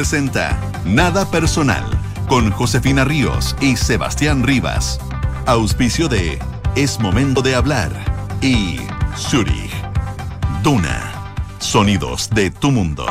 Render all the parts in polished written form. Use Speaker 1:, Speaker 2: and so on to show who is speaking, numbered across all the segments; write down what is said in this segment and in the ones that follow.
Speaker 1: presenta Nada Personal con Josefina Ríos y Sebastián Rivas. Auspicio de Es Momento de Hablar y Zurich. Duna. Sonidos de tu mundo.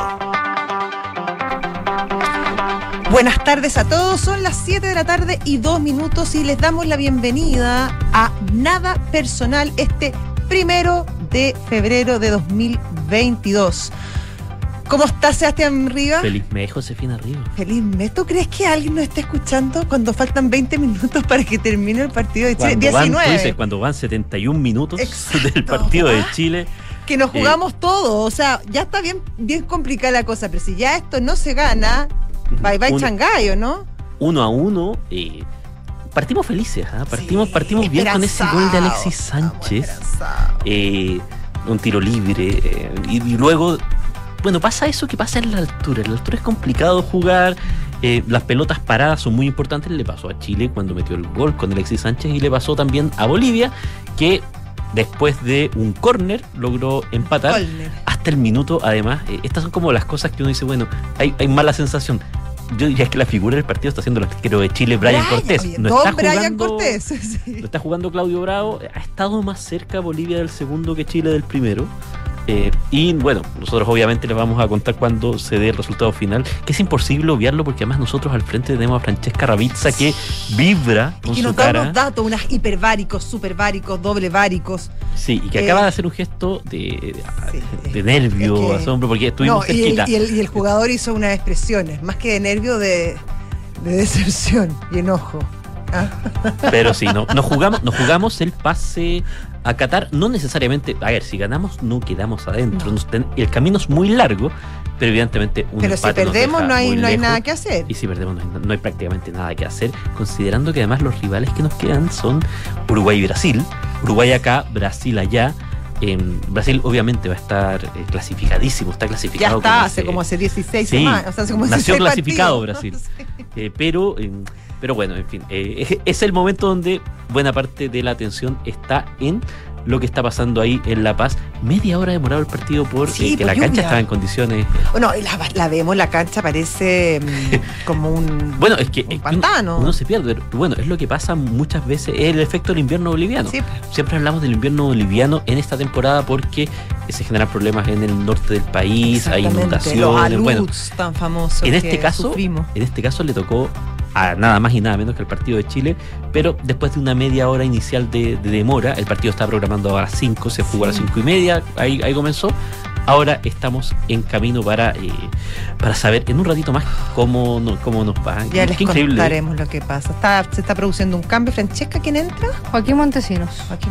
Speaker 2: Buenas tardes a todos, son las 7 de la tarde y 2 minutos y les damos la bienvenida a Nada Personal este 1 de febrero de 2022. ¿Cómo estás, Sebastián Rivas?
Speaker 3: Feliz mes, Josefina Ríos.
Speaker 2: Feliz mes. ¿Tú crees que alguien nos está escuchando cuando faltan 20 minutos para que termine el partido de Chile? 19.
Speaker 3: Cuando van 71 minutos.
Speaker 2: Exacto,
Speaker 3: del partido de Chile.
Speaker 2: Que nos jugamos todo, o sea, ya está bien complicada la cosa, pero si ya esto no se gana, bye Changayo, ¿no?
Speaker 3: 1-1, partimos felices, ¿eh? Partimos bien con ese gol de Alexis Sánchez, un tiro libre, y luego, bueno, pasa eso que pasa en la altura es complicado jugar, las pelotas paradas son muy importantes, le pasó a Chile cuando metió el gol con Alexis Sánchez y le pasó también a Bolivia, que después de un córner logró empatar hasta el minuto. Además, estas son como las cosas que uno dice, bueno, hay mala sensación. Yo diría que la figura del partido está haciendo el arquero de Chile, Brian Cortés. No está jugando Claudio Bravo. Ha estado más cerca Bolivia del segundo que Chile del primero. Y bueno, nosotros obviamente les vamos a contar cuando se dé el resultado final, que es imposible obviarlo porque además nosotros al frente tenemos a Francesca Ravizza que vibra con su cara.
Speaker 2: Unos datos, unas hiperváricos, superváricos, dobleváricos.
Speaker 3: Sí, y que acaba de hacer un gesto de nervio, asombro, porque estuvimos cerquita.
Speaker 2: Y el jugador hizo unas expresiones, más que de nervio, de decepción y enojo.
Speaker 3: Pero sí, nos jugamos el pase a Qatar, no necesariamente, a ver, si ganamos no quedamos adentro, el camino es muy largo, pero evidentemente un empate.
Speaker 2: Pero si perdemos no hay nada que hacer.
Speaker 3: Y si perdemos no hay prácticamente nada que hacer, considerando que además los rivales que nos quedan son Uruguay y Brasil, Uruguay acá, Brasil allá. Brasil obviamente va a estar clasificadísimo, está clasificado.
Speaker 2: Ya está, hace 16 semanas. O sea, hace como
Speaker 3: nació
Speaker 2: 16
Speaker 3: clasificado
Speaker 2: partidos.
Speaker 3: Brasil. Pero bueno, en fin, es el momento donde buena parte de la atención está en lo que está pasando ahí en La Paz. Media hora demorado el partido porque la cancha estaba en condiciones.
Speaker 2: Bueno, la vemos, la cancha parece como un,
Speaker 3: bueno, es que
Speaker 2: un pantano.
Speaker 3: Uno se pierde. Bueno, es lo que pasa muchas veces, es el efecto del invierno boliviano. Sí. Siempre hablamos del invierno boliviano en esta temporada porque se generan problemas en el norte del país, hay inundaciones.
Speaker 2: Los aluts tan famosos
Speaker 3: en este caso le tocó a nada más y nada menos que el partido de Chile, pero después de una media hora inicial de demora, el partido está programando a las 5, se jugó a las 5:30, ahí comenzó. Ahora estamos en camino para saber en un ratito más cómo nos va.
Speaker 2: Ya les contaremos lo que pasa. Se está produciendo un cambio. Francesca, ¿quién entra?
Speaker 4: Joaquín Montesinos.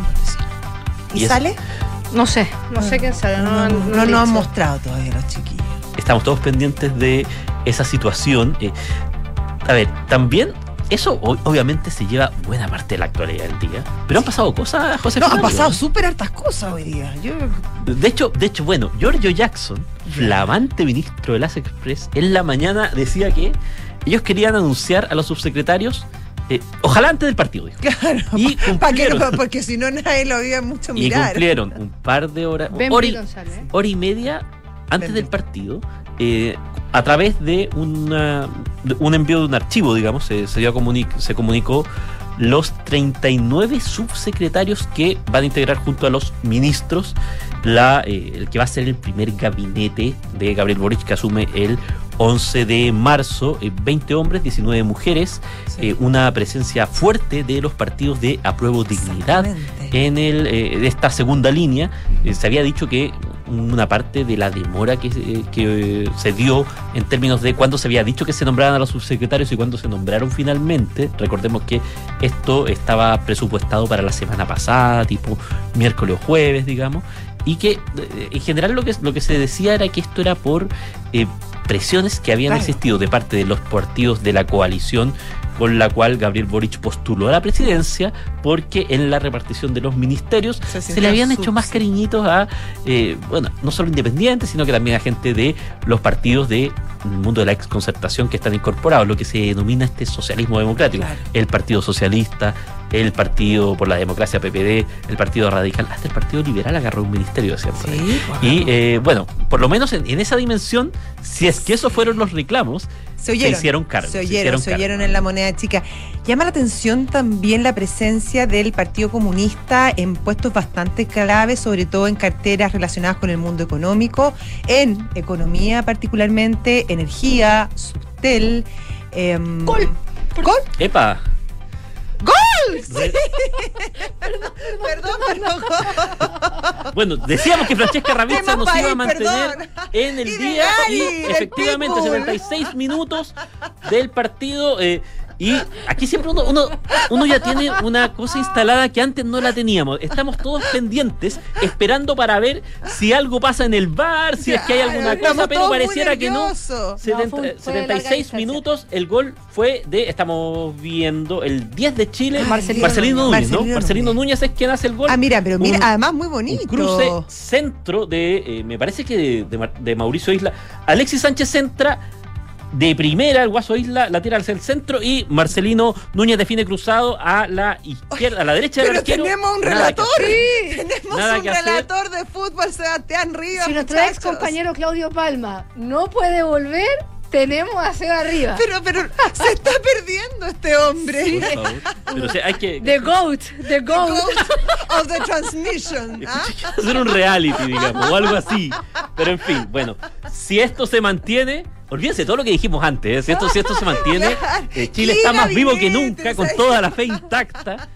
Speaker 2: ¿Y sale?
Speaker 4: No sé quién sale.
Speaker 2: No nos han mostrado todavía los chiquillos.
Speaker 3: Estamos todos pendientes de esa situación. A ver, también eso obviamente se lleva buena parte de la actualidad del día. Pero han pasado cosas, José.
Speaker 2: No, han pasado súper hartas cosas hoy día.
Speaker 3: De hecho, bueno, Giorgio Jackson, flamante ministro de las Express, en la mañana decía que ellos querían anunciar a los subsecretarios, ojalá antes del partido, dijo.
Speaker 2: Claro,
Speaker 3: y cumplieron,
Speaker 2: porque si no nadie lo iba mucho mirar.
Speaker 3: Y cumplieron un par de horas, hora y media antes del partido, a través de un envío de un archivo, digamos, se comunicó los 39 subsecretarios que van a integrar junto a los ministros el que va a ser el primer gabinete de Gabriel Boric, que asume el 11 de marzo, 20 hombres, 19 mujeres, una presencia fuerte de los partidos de Apruebo Dignidad en de esta segunda línea. Se había dicho que una parte de la demora que se dio en términos de cuándo se había dicho que se nombraran a los subsecretarios y cuándo se nombraron finalmente. Recordemos que esto estaba presupuestado para la semana pasada, tipo miércoles o jueves, digamos, y que en general lo que se decía era que esto era por presiones que habían existido de parte de los partidos de la coalición con la cual Gabriel Boric postuló a la presidencia, porque en la repartición de los ministerios se le habían hecho más cariñitos a, no solo independientes, sino que también a gente de los partidos del mundo de la exconcertación que están incorporados, lo que se denomina este socialismo democrático. Claro. El Partido Socialista, el Partido por la Democracia PPD, el Partido Radical, hasta el Partido Liberal agarró un ministerio, ¿cierto? Sí, y por lo menos en esa dimensión, si es que esos fueron los reclamos, se hicieron cargo.
Speaker 2: Se oyeron en la moneda chica. Llama la atención también la presencia del Partido Comunista en puestos bastante claves, sobre todo en carteras relacionadas con el mundo económico, en economía particularmente, energía, Subtel.
Speaker 4: ¡Gol!
Speaker 3: ¡Epa!
Speaker 2: ¡Gol! Sí. Perdón.
Speaker 3: Bueno, decíamos que Francesca Ravizza nos iba a mantener en el día y efectivamente 76 minutos del partido. Y aquí siempre uno ya tiene una cosa instalada que antes no la teníamos. Estamos todos pendientes, esperando para ver si algo pasa en el VAR, si es que hay alguna cosa, pero pareciera que no. 76 minutos, el gol fue estamos viendo, el 10 de Chile, Marcelino Núñez, ¿no? Marcelino Núñez es quien hace el gol.
Speaker 2: Mira, además muy bonito.
Speaker 3: Un cruce centro me parece que de Mauricio Isla. Alexis Sánchez centra de primera, el Guaso Isla la tira hacia el centro y Marcelino Núñez define cruzado a la izquierda, a la derecha del arquero.
Speaker 2: Pero tenemos un relator, tenemos un relator de fútbol, Sebastián Rivas.
Speaker 4: Si nuestro ex compañero Claudio Palma no puede volver, tenemos a Seba Rivas.
Speaker 2: Pero se está perdiendo este hombre. Sí.
Speaker 3: Por favor. Pero hay que...
Speaker 4: The GOAT
Speaker 2: of the transmission.
Speaker 3: Hacer un reality, digamos, o algo así. Pero en fin, bueno, si esto se mantiene, olvídense todo lo que dijimos antes, si esto se mantiene, Chile está más vivo que nunca, con toda la fe intacta.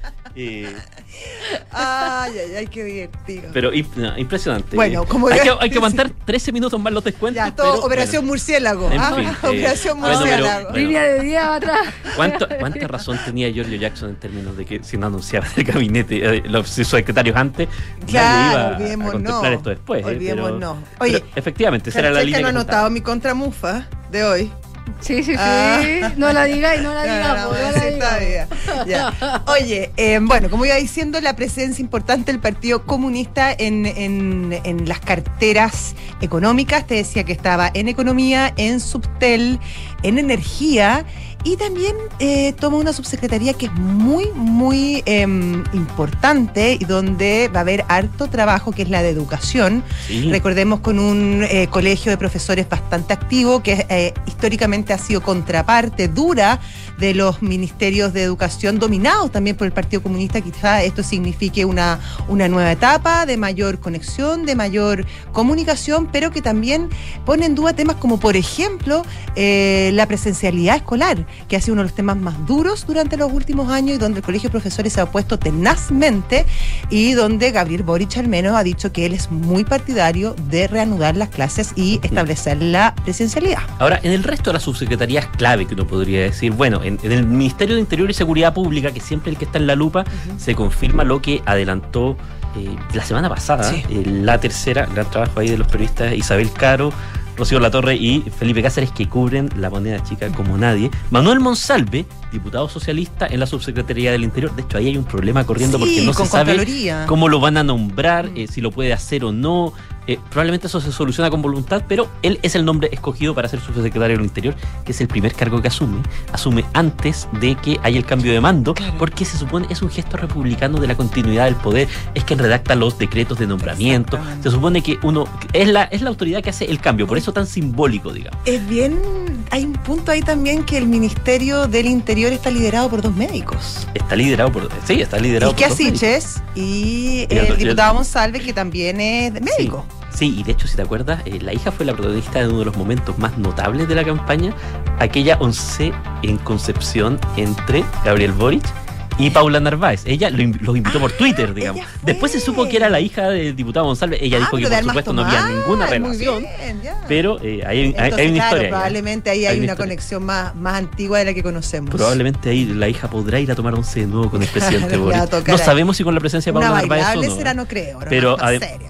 Speaker 2: Ay, qué divertido.
Speaker 3: Pero impresionante.
Speaker 2: Bueno,
Speaker 3: hay que aguantar 13 minutos más los descuentos.
Speaker 2: Ya, todo, Operación Murciélago. Operación Murciélago.
Speaker 4: Línea de día atrás.
Speaker 3: ¿Cuánta razón tenía Giorgio Jackson en términos de que si no anunciaba el gabinete, los secretarios antes,
Speaker 2: claro,
Speaker 3: le iba a contemplar esto después?
Speaker 2: Olvidémonos.
Speaker 3: Oye, efectivamente, esa era la línea.
Speaker 2: No ha anotado mi contramufa de hoy.
Speaker 4: Sí. No la digáis, no la digamos.
Speaker 2: Ya. Oye, como iba diciendo, la presencia importante del Partido Comunista en las carteras económicas. Te decía que estaba en economía, en Subtel, en energía. Y también toma una subsecretaría que es muy, muy importante y donde va a haber harto trabajo, que es la de educación. Sí. Recordemos, con un colegio de profesores bastante activo, que históricamente ha sido contraparte dura de los ministerios de educación dominados también por el Partido Comunista. Quizá esto signifique una nueva etapa de mayor conexión, de mayor comunicación, pero que también pone en duda temas como, por ejemplo, la presencialidad escolar, que ha sido uno de los temas más duros durante los últimos años y donde el Colegio de Profesores se ha opuesto tenazmente y donde Gabriel Boric al menos ha dicho que él es muy partidario de reanudar las clases y establecer la presencialidad.
Speaker 3: Ahora, en el resto de las subsecretarías clave que uno podría decir, bueno, en el Ministerio de Interior y Seguridad Pública, que siempre el que está en la lupa, se confirma lo que adelantó la semana pasada, la tercera, gran trabajo ahí de los periodistas Isabel Caro, Rocío Latorre y Felipe Cáceres, que cubren la moneda chica como nadie. Manuel Monsalve, diputado socialista en la subsecretaría del Interior. De hecho, ahí hay un problema corriendo porque no se sabe cómo lo van a nombrar, si lo puede hacer o no. Probablemente eso se soluciona con voluntad, pero él es el nombre escogido para ser subsecretario del Interior, que es el primer cargo que asume antes de que haya el cambio de mando, porque se supone es un gesto republicano de la continuidad del poder, es quien redacta los decretos de nombramiento, se supone que uno es la autoridad que hace el cambio, por eso tan simbólico, digamos.
Speaker 2: Es bien, hay un punto ahí también que el Ministerio del Interior está liderado por dos médicos.
Speaker 3: Está liderado por dos médicos.
Speaker 2: Y el diputado Monsalve, que también es médico.
Speaker 3: Sí, y de hecho, si te acuerdas, la hija fue la protagonista de uno de los momentos más notables de la campaña, aquella 11 en Concepción entre Gabriel Boric y Paula Narváez. Ella los invitó por Twitter, digamos. Después se supo que era la hija del diputado González. Ella dijo que por supuesto no había ninguna relación. Bien, pero hay una historia.
Speaker 2: Probablemente ahí hay una conexión más antigua de la que conocemos.
Speaker 3: Probablemente ahí la hija podrá ir a tomar once de nuevo con el presidente Boric. No sabemos si con la presencia de Paula Narváez o no.
Speaker 2: Será, no creo.
Speaker 3: Pero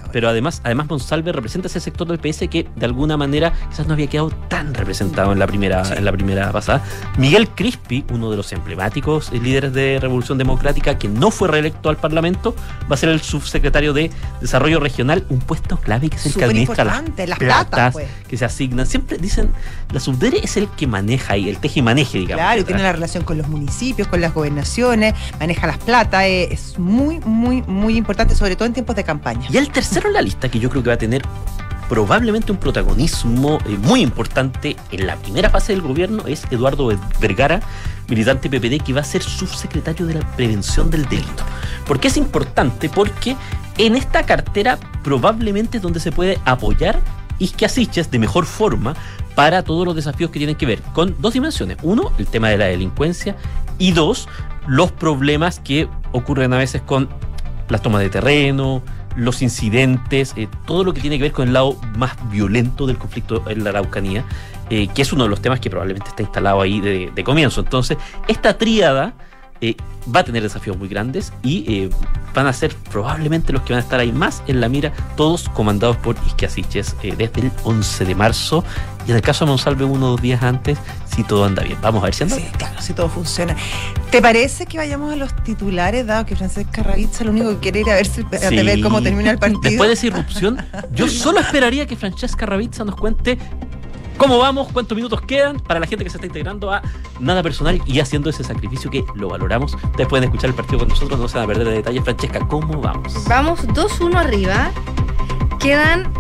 Speaker 3: pero además Monsalve representa ese sector del PS que de alguna manera quizás no había quedado tan representado en la primera pasada. Miguel Crispi, uno de los emblemáticos líderes de Revolución Democrática, que no fue reelecto al Parlamento, va a ser el subsecretario de Desarrollo Regional, un puesto clave que es el que administra las platas pues, que se asignan. Siempre dicen, la Subdere es el que maneja ahí, el teje y maneje, digamos.
Speaker 2: Claro, y tiene la relación con los municipios, con las gobernaciones, maneja las platas, es muy, muy, muy importante, sobre todo en tiempos de campaña.
Speaker 3: Y el tercero en la lista, que yo creo que va a tener probablemente un protagonismo muy importante en la primera fase del gobierno, es Eduardo Vergara, militante PPD, que va a ser subsecretario de la prevención del delito. ¿Por qué es importante? Porque en esta cartera probablemente es donde se puede apoyar Isquia Siches de mejor forma para todos los desafíos que tienen que ver con dos dimensiones. Uno, el tema de la delincuencia, y dos, los problemas que ocurren a veces con las tomas de terreno, los incidentes, todo lo que tiene que ver con el lado más violento del conflicto en la Araucanía, que es uno de los temas que probablemente está instalado ahí de comienzo. Entonces, esta tríada va a tener desafíos muy grandes y van a ser probablemente los que van a estar ahí más en la mira, todos comandados por Isquia Siches desde el 11 de marzo. Y en el caso de Monsalve, 1 o 2 días antes, si todo anda bien. Vamos a ver si anda.
Speaker 2: Sí, claro, si todo funciona. ¿Te parece que vayamos a los titulares, dado que Francesca Ravizza lo único que quiere ir a ver cómo termina el partido?
Speaker 3: Después de esa irrupción, yo solo esperaría que Francesca Ravizza nos cuente cómo vamos, cuántos minutos quedan para la gente que se está integrando a Nada Personal y haciendo ese sacrificio que lo valoramos. Ustedes pueden escuchar el partido con nosotros, no se van a perder de detalles. Francesca, ¿cómo vamos?
Speaker 4: Vamos 2-1 arriba. Quedan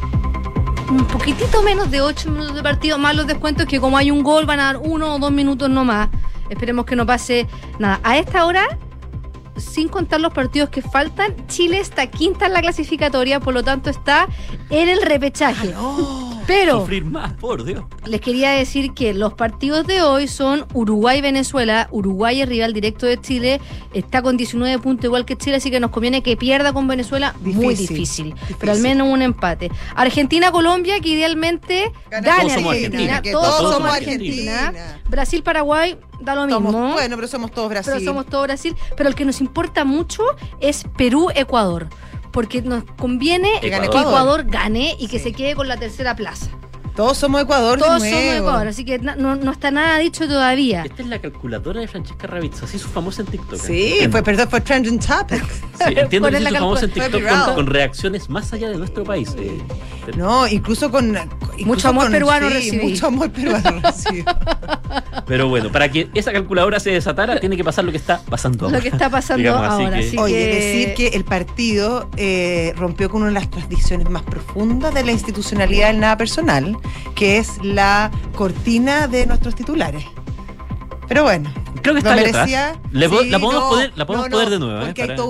Speaker 4: un poquitito menos de 8 minutos de partido, más los descuentos que como hay un gol van a dar 1 o 2 minutos nomás. Esperemos que no pase nada. A esta hora, sin contar los partidos que faltan, Chile está quinta en la clasificatoria, por lo tanto está en el repechaje. Pero
Speaker 3: sufrir más, por Dios.
Speaker 4: Les quería decir que los partidos de hoy son Uruguay-Venezuela. Uruguay es rival directo de Chile, está con 19 puntos igual que Chile, así que nos conviene que pierda con Venezuela. Muy difícil. Pero al menos un empate. Argentina-Colombia, que idealmente gane Argentina. Todos somos Argentina. Brasil-Paraguay, da lo mismo.
Speaker 2: Pero somos todos Brasil.
Speaker 4: Pero el que nos importa mucho es Perú-Ecuador, porque nos conviene que Ecuador gane y que se quede con la tercera plaza.
Speaker 2: Todos somos Ecuador.
Speaker 4: Así que no está nada dicho todavía.
Speaker 3: Esta es la calculadora de Francesca Ravizza, así su famosa en TikTok.
Speaker 2: Sí, fue Trending Topics.
Speaker 3: Sí, entiendo que es su famosa en TikTok con reacciones más allá de nuestro país.
Speaker 2: No, incluso con
Speaker 4: mucho amor peruano recibido.
Speaker 2: Mucho amor peruano recibido.
Speaker 3: Pero bueno, para que esa calculadora se desatara, tiene que pasar lo que está pasando ahora.
Speaker 4: Lo que está pasando ahora.
Speaker 2: Oye, decir que el partido rompió con una de las tradiciones más profundas de la institucionalidad del Nada Personal, que es la cortina de nuestros titulares. Pero bueno,
Speaker 3: creo que está merecía. La podemos poner de nuevo.
Speaker 2: Porque hay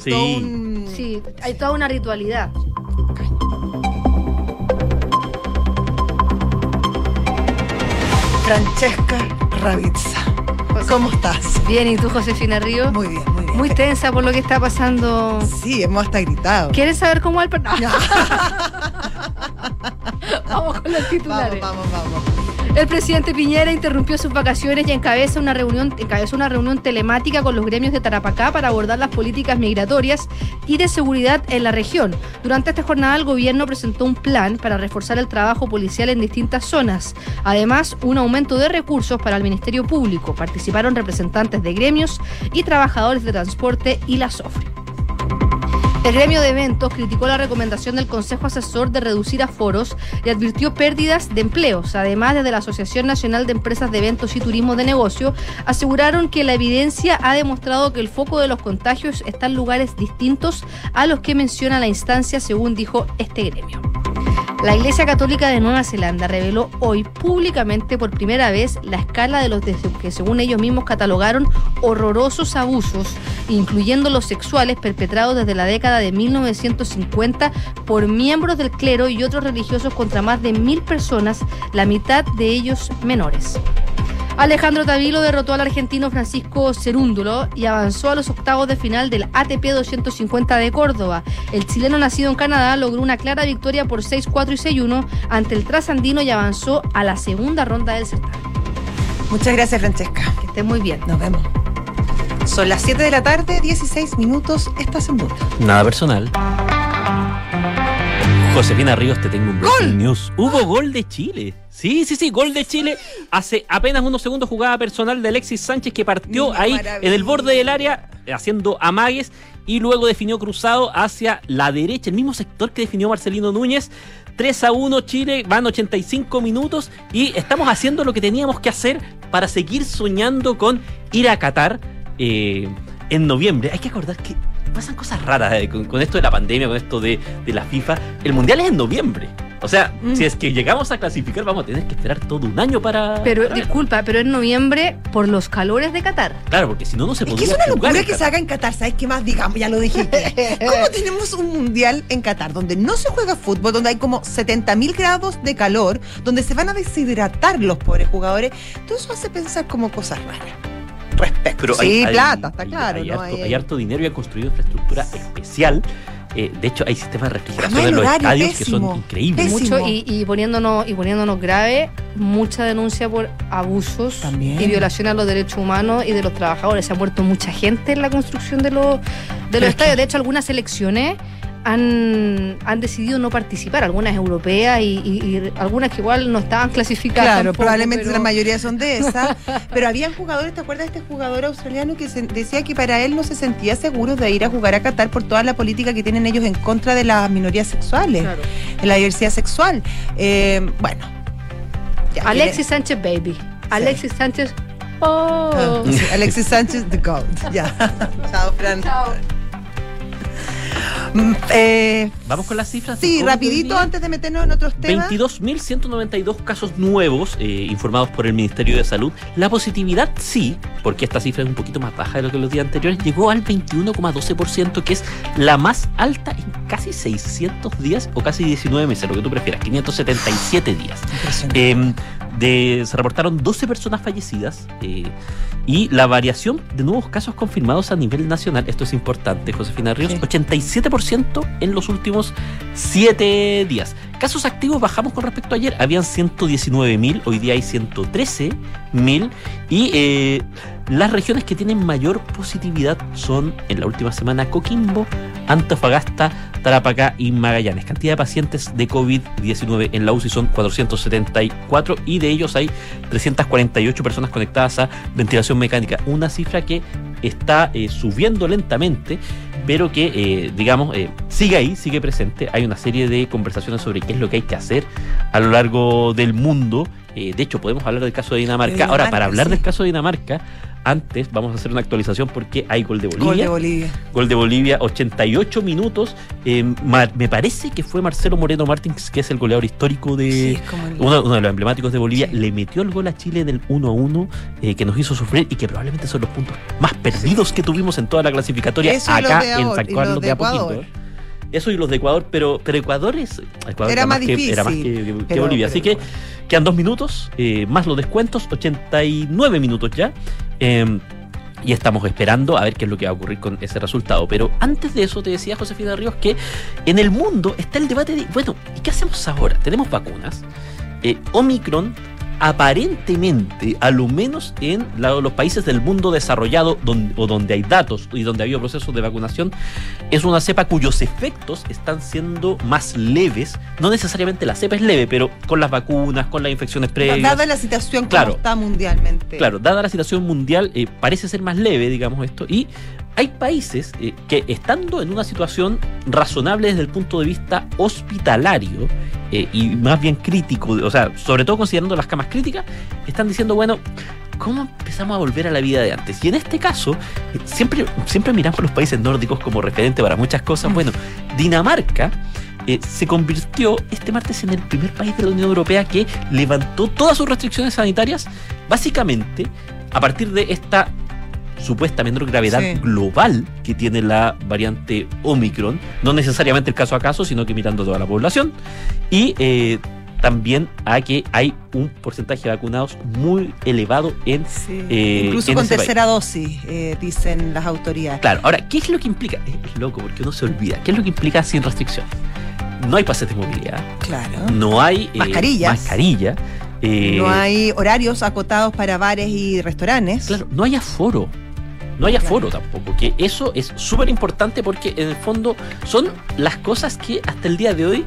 Speaker 4: toda una ritualidad.
Speaker 2: Francesca Ravizza, ¿cómo estás?
Speaker 4: Bien, ¿y tú, Josefina Ríos?
Speaker 2: Muy bien.
Speaker 4: Muy tensa por lo que está pasando.
Speaker 2: Sí, hemos hasta gritado.
Speaker 4: ¿Quieres saber cómo va el partido? No. Vamos con los titulares.
Speaker 2: Vamos.
Speaker 4: El presidente Piñera interrumpió sus vacaciones y encabezó una reunión telemática con los gremios de Tarapacá para abordar las políticas migratorias y de seguridad en la región. Durante esta jornada, el gobierno presentó un plan para reforzar el trabajo policial en distintas zonas. Además, un aumento de recursos para el Ministerio Público. Participaron representantes de gremios y trabajadores de transporte y la SOFRE. El gremio de eventos criticó la recomendación del Consejo Asesor de reducir aforos y advirtió pérdidas de empleos. Además, desde la Asociación Nacional de Empresas de Eventos y Turismo de Negocio, aseguraron que la evidencia ha demostrado que el foco de los contagios está en lugares distintos a los que menciona la instancia, según dijo este gremio. La Iglesia Católica de Nueva Zelanda reveló hoy públicamente por primera vez la escala de los que según ellos mismos catalogaron horrorosos abusos, incluyendo los sexuales perpetrados desde la década de 1950 por miembros del clero y otros religiosos contra más de 1.000 personas, la mitad de ellos menores. Alejandro Tavilo derrotó al argentino Francisco Cerúndulo y avanzó a los octavos de final del ATP 250 de Córdoba. El chileno nacido en Canadá logró una clara victoria por 6-4 y 6-1 ante el trasandino y avanzó a la segunda ronda del certamen.
Speaker 2: Muchas gracias, Francesca.
Speaker 4: Que estés muy bien.
Speaker 2: Nos vemos. Son las 7 de la tarde, 16 minutos. Estás en Duna.
Speaker 3: Nada Personal. Josefina Ríos, te tengo un breaking news. Hubo gol de Chile. Sí, gol de Chile. Hace apenas unos segundos, jugada personal de Alexis Sánchez, que partió ahí en el borde del área haciendo amagues y luego definió cruzado hacia la derecha, el mismo sector que definió Marcelino Núñez. 3-1 Chile, van 85 minutos y estamos haciendo lo que teníamos que hacer para seguir soñando con ir a Qatar en noviembre. Hay que acordar que pasan cosas raras con esto de la pandemia, con esto de la FIFA. El Mundial es en noviembre. O sea, si es que llegamos a clasificar, vamos a tener que esperar todo un año para...
Speaker 4: Pero, disculpa, pero en noviembre por los calores de Qatar.
Speaker 3: Claro, porque si no se podría
Speaker 2: jugar. Es que es una locura que
Speaker 3: Qatar
Speaker 2: se haga en Qatar, ¿sabes qué más? Digamos, ya lo dijiste. ¿Cómo tenemos un mundial en Qatar donde no se juega fútbol, donde hay como 70.000 grados de calor, donde se van a deshidratar los pobres jugadores? Todo eso hace pensar como cosas raras. Respecto.
Speaker 3: Pero
Speaker 2: sí, plata, está claro.
Speaker 3: Hay harto dinero y han construido infraestructura especial. De hecho, hay sistemas de refrigeración en los estadios que son increíbles.
Speaker 4: Mucho, y poniéndonos grave, mucha denuncia por abusos y violaciones a los derechos humanos y de los trabajadores. Se ha muerto mucha gente en la construcción de los estadios. De hecho, algunas selecciones han decidido no participar, algunas europeas y algunas que igual no estaban clasificadas.
Speaker 2: Claro,
Speaker 4: tampoco,
Speaker 2: probablemente la mayoría son de esas. Pero habían jugadores, ¿te acuerdas de este jugador australiano que decía que para él no se sentía seguro de ir a jugar a Qatar por toda la política que tienen ellos en contra de las minorías sexuales, de la diversidad sexual? Bueno.
Speaker 4: Ya, Alexis Sánchez, baby. Sí. Alexis Sánchez,
Speaker 2: sí, Alexis Sánchez, the GOAT. Ya. Chao, Fran.
Speaker 4: Chao.
Speaker 3: Vamos con las cifras.
Speaker 2: Sí, rapidito antes de meternos en otros temas.
Speaker 3: 22.192 casos nuevos informados por el Ministerio de Salud. La positividad sí, porque esta cifra es un poquito más baja de lo que los días anteriores, llegó al 21,12%, que es la más alta en casi 600 días o casi 19 meses, lo que tú prefieras, 577 días. Se reportaron 12 personas fallecidas y la variación de nuevos casos confirmados a nivel nacional, esto es importante, Josefina Ríos, 87% en los últimos 7 días. Casos activos bajamos con respecto a ayer, habían 119.000, hoy día hay 113.000 y las regiones que tienen mayor positividad son en la última semana Coquimbo, Antofagasta, Tarapacá y Magallanes. Cantidad de pacientes de COVID-19 en la UCI son 474 y de ellos hay 348 personas conectadas a ventilación mecánica. Una cifra que está subiendo lentamente, pero que, sigue ahí, sigue presente. Hay una serie de conversaciones sobre qué es lo que hay que hacer a lo largo del mundo. De hecho, podemos hablar del caso de Dinamarca. Ahora, para hablar del caso de Dinamarca, antes vamos a hacer una actualización porque hay gol de Bolivia. Gol de Bolivia, 88 minutos. Me parece que fue Marcelo Moreno Martins, que es el goleador histórico de uno de los emblemáticos de Bolivia. Sí. Le metió el gol a Chile en el 1-1, que nos hizo sufrir y que probablemente son los puntos más perdidos que tuvimos en toda la clasificatoria acá en San Carlos de Apoquindo. Eso y los de Ecuador, pero Ecuador
Speaker 2: era más difícil.
Speaker 3: Era más que Bolivia. Así que quedan 2 minutos, más los descuentos, 89 minutos ya. Y estamos esperando a ver qué es lo que va a ocurrir con ese resultado. Pero antes de eso te decía Josefina Ríos que en el mundo está el debate de, bueno, ¿y qué hacemos ahora? Tenemos vacunas. Omicron aparentemente, a lo menos en los países del mundo desarrollado donde hay datos y donde ha habido procesos de vacunación, es una cepa cuyos efectos están siendo más leves. No necesariamente la cepa es leve, pero con las vacunas, con las infecciones previas.
Speaker 2: Dada la situación como está mundialmente.
Speaker 3: Claro, dada la situación mundial, parece ser más leve, digamos esto. Y hay países que, estando en una situación razonable desde el punto de vista hospitalario y más bien crítico, o sea, sobre todo considerando las camas críticas, están diciendo, bueno, ¿cómo empezamos a volver a la vida de antes? Y en este caso, siempre miramos a los países nórdicos como referente para muchas cosas. Bueno, Dinamarca se convirtió este martes en el primer país de la Unión Europea que levantó todas sus restricciones sanitarias, básicamente a partir de esta supuesta menor gravedad global que tiene la variante Omicron, no necesariamente el caso a caso, sino que mirando toda la población, y también a que hay un porcentaje de vacunados muy elevado en
Speaker 2: incluso con tercera dosis, dicen las autoridades.
Speaker 3: Claro, ahora, ¿qué es lo que implica? Es loco, porque uno se olvida. ¿Qué es lo que implica sin restricciones? No hay pases de movilidad.
Speaker 2: Claro.
Speaker 3: No hay
Speaker 2: mascarilla. No hay horarios acotados para bares y restaurantes.
Speaker 3: Claro, no hay aforo. No hay aforo tampoco, que eso es súper importante porque en el fondo son las cosas que hasta el día de hoy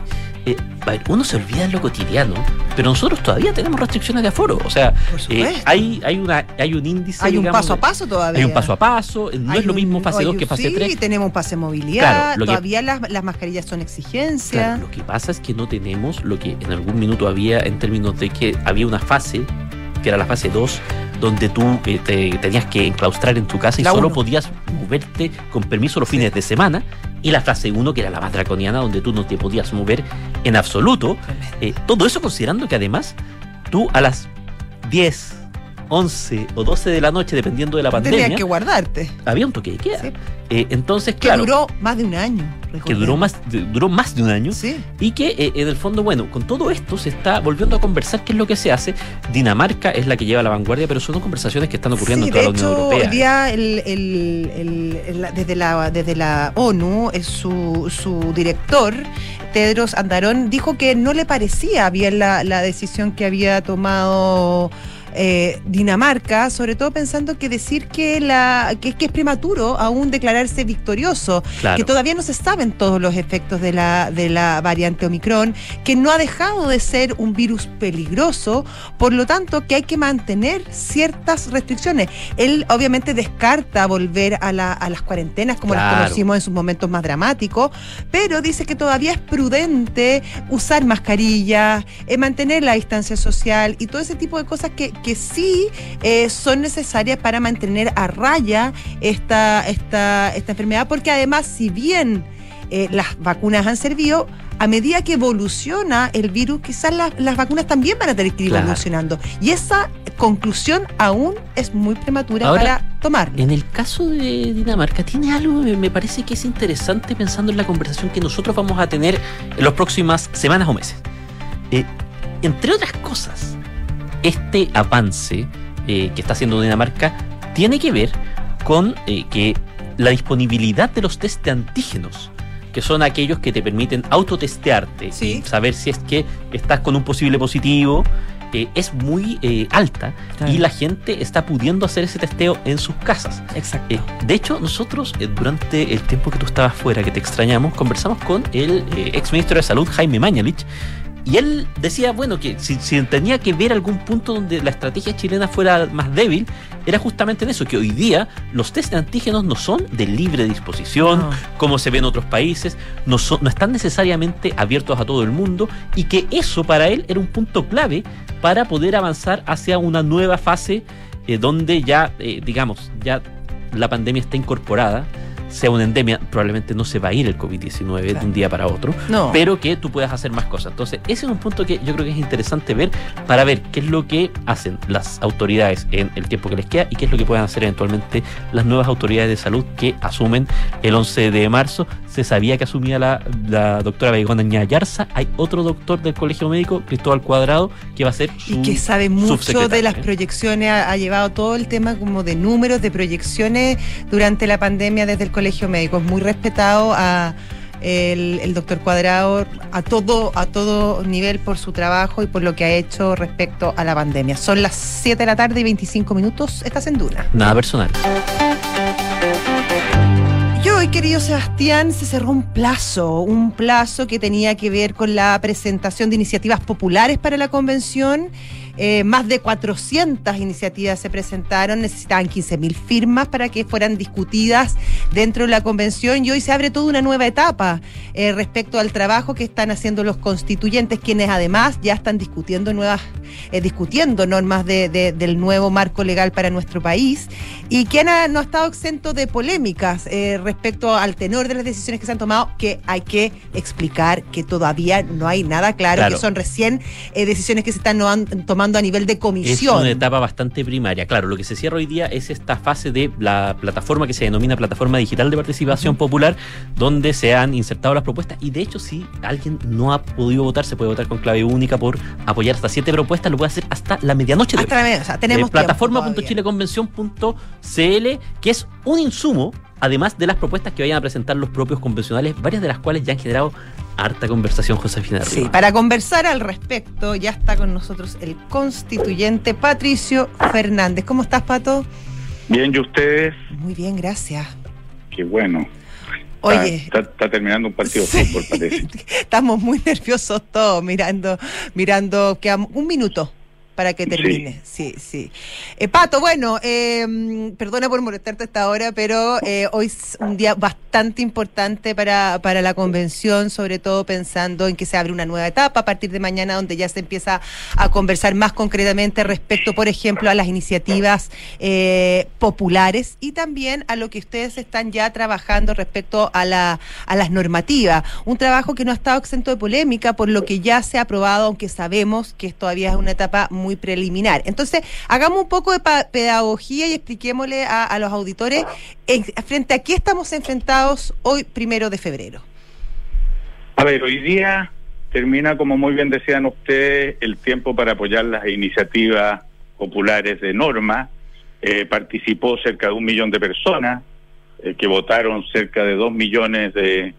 Speaker 3: uno se olvida en lo cotidiano, pero nosotros todavía tenemos restricciones de aforo. O sea, hay un índice.
Speaker 2: Hay un paso a paso todavía.
Speaker 3: Hay un paso a paso. No es lo mismo fase 2 que fase 3.
Speaker 2: Sí, tenemos un pase de movilidad. Claro, todavía las mascarillas son exigencia.
Speaker 3: Claro, lo que pasa es que no tenemos lo que en algún minuto había en términos de que había una fase, que era la fase 2, donde tú te tenías que enclaustrar en tu casa y solo podías moverte con permiso los fines de semana, y la fase 1, que era la más draconiana, donde tú no te podías mover en absoluto. Todo eso considerando que además tú a las 10, 11 o 12 de la noche, dependiendo de la pandemia,
Speaker 2: tenías que guardarte.
Speaker 3: Había un toque de queda.
Speaker 2: Sí.
Speaker 3: Entonces,
Speaker 2: que duró más de un año.
Speaker 3: Que duró más de un año.
Speaker 2: Sí.
Speaker 3: Y que en el fondo, bueno, con todo esto se está volviendo a conversar qué es lo que se hace. Dinamarca es la que lleva la vanguardia, pero son conversaciones que están ocurriendo en toda la Unión Europea.
Speaker 2: Hoy día desde la ONU, su director, Tedros Adhanom, dijo que no le parecía bien la decisión que había tomado Dinamarca, sobre todo pensando que decir que es prematuro aún declararse victorioso, claro, que todavía no se saben todos los efectos de la variante Omicron, que no ha dejado de ser un virus peligroso, por lo tanto que hay que mantener ciertas restricciones. Él obviamente descarta volver a las cuarentenas como las conocimos en sus momentos más dramáticos, pero dice que todavía es prudente usar mascarillas, mantener la distancia social y todo ese tipo de cosas que sí son necesarias para mantener a raya esta enfermedad, porque además, si bien las vacunas han servido, a medida que evoluciona el virus, quizás las vacunas también van a tener que ir evolucionando. Y esa conclusión aún es muy prematura para tomarla.
Speaker 3: En el caso de Dinamarca, tiene algo que me parece que es interesante pensando en la conversación que nosotros vamos a tener en las próximas semanas o meses. Entre otras cosas, este avance que está haciendo Dinamarca tiene que ver con que la disponibilidad de los test de antígenos, que son aquellos que te permiten autotestearte y saber si es que estás con un posible positivo, es muy alta, y la gente está pudiendo hacer ese testeo en sus casas.
Speaker 2: Exacto.
Speaker 3: De hecho, nosotros durante el tiempo que tú estabas fuera, que te extrañamos, conversamos con el exministro de Salud, Jaime Mañalich, y él decía, bueno, que si tenía que ver algún punto donde la estrategia chilena fuera más débil, era justamente en eso, que hoy día los test de antígenos no son de libre disposición, como se ve en otros países, no están necesariamente abiertos a todo el mundo, y que eso para él era un punto clave para poder avanzar hacia una nueva fase donde ya, ya la pandemia está incorporada, sea una endemia, probablemente no se va a ir el COVID-19 de un día para otro, pero que tú puedas hacer más cosas. Entonces, ese es un punto que yo creo que es interesante ver, para ver qué es lo que hacen las autoridades en el tiempo que les queda y qué es lo que pueden hacer eventualmente las nuevas autoridades de salud que asumen el 11 de marzo. Se sabía que asumía la doctora Begoña Ayarza. Hay otro doctor del Colegio Médico, Cristóbal Cuadrado, que va a ser su
Speaker 2: y que sabe mucho de las proyecciones, ha llevado todo el tema como de números, de proyecciones durante la pandemia desde el Colegio Médico. Es muy respetado el doctor Cuadrado a todo nivel por su trabajo y por lo que ha hecho respecto a la pandemia. Son las 7 de la tarde y 25 minutos. Estás en Duna.
Speaker 3: Nada personal.
Speaker 2: Y hoy, querido Sebastián, se cerró un plazo que tenía que ver con la presentación de iniciativas populares para la convención. Más de 400 iniciativas se presentaron, necesitaban 15.000 firmas para que fueran discutidas dentro de la convención, y hoy se abre toda una nueva etapa respecto al trabajo que están haciendo los constituyentes, quienes además ya están discutiendo normas del nuevo marco legal para nuestro país, y que no ha estado exento de polémicas respecto al tenor de las decisiones que se han tomado, que hay que explicar que todavía no hay nada claro. Que son recién decisiones que se están tomando a nivel de comisión.
Speaker 3: Es una etapa bastante primaria. Claro, lo que se cierra hoy día es esta fase de la plataforma que se denomina Plataforma Digital de Participación Popular, donde se han insertado las propuestas, y de hecho, si alguien no ha podido votar, se puede votar con clave única por apoyar hasta 7 propuestas, lo puede hacer hasta la medianoche de hoy.
Speaker 2: O sea, tenemos
Speaker 3: plataforma.chileconvención.cl, que es un insumo, además de las propuestas que vayan a presentar los propios convencionales, varias de las cuales ya han generado harta conversación, Josefina Rivas.
Speaker 2: Sí, para conversar al respecto ya está con nosotros el constituyente Patricio Fernández. ¿Cómo estás, Pato?
Speaker 5: Bien, ¿y ustedes?
Speaker 2: Muy bien, gracias.
Speaker 5: Qué bueno.
Speaker 2: Oye,
Speaker 5: está terminando un partido de fútbol, parece.
Speaker 2: Estamos muy nerviosos todos mirando, queda un minuto para que termine. Sí. Pato, bueno, perdona por molestarte a esta hora, pero hoy es un día bastante importante para la convención, sobre todo pensando en que se abre una nueva etapa a partir de mañana, donde ya se empieza a conversar más concretamente respecto, por ejemplo, a las iniciativas populares y también a lo que ustedes están ya trabajando respecto a las normativas. Un trabajo que no ha estado exento de polémica por lo que ya se ha aprobado, aunque sabemos que todavía es una etapa muy preliminar. Entonces, hagamos un poco de pedagogía y expliquémosle a los auditores frente a qué estamos enfrentados hoy, 1 de febrero.
Speaker 5: A ver, hoy día termina, como muy bien decían ustedes, el tiempo para apoyar las iniciativas populares de norma. Participó cerca de 1 millón de personas, que votaron cerca de 2 millones de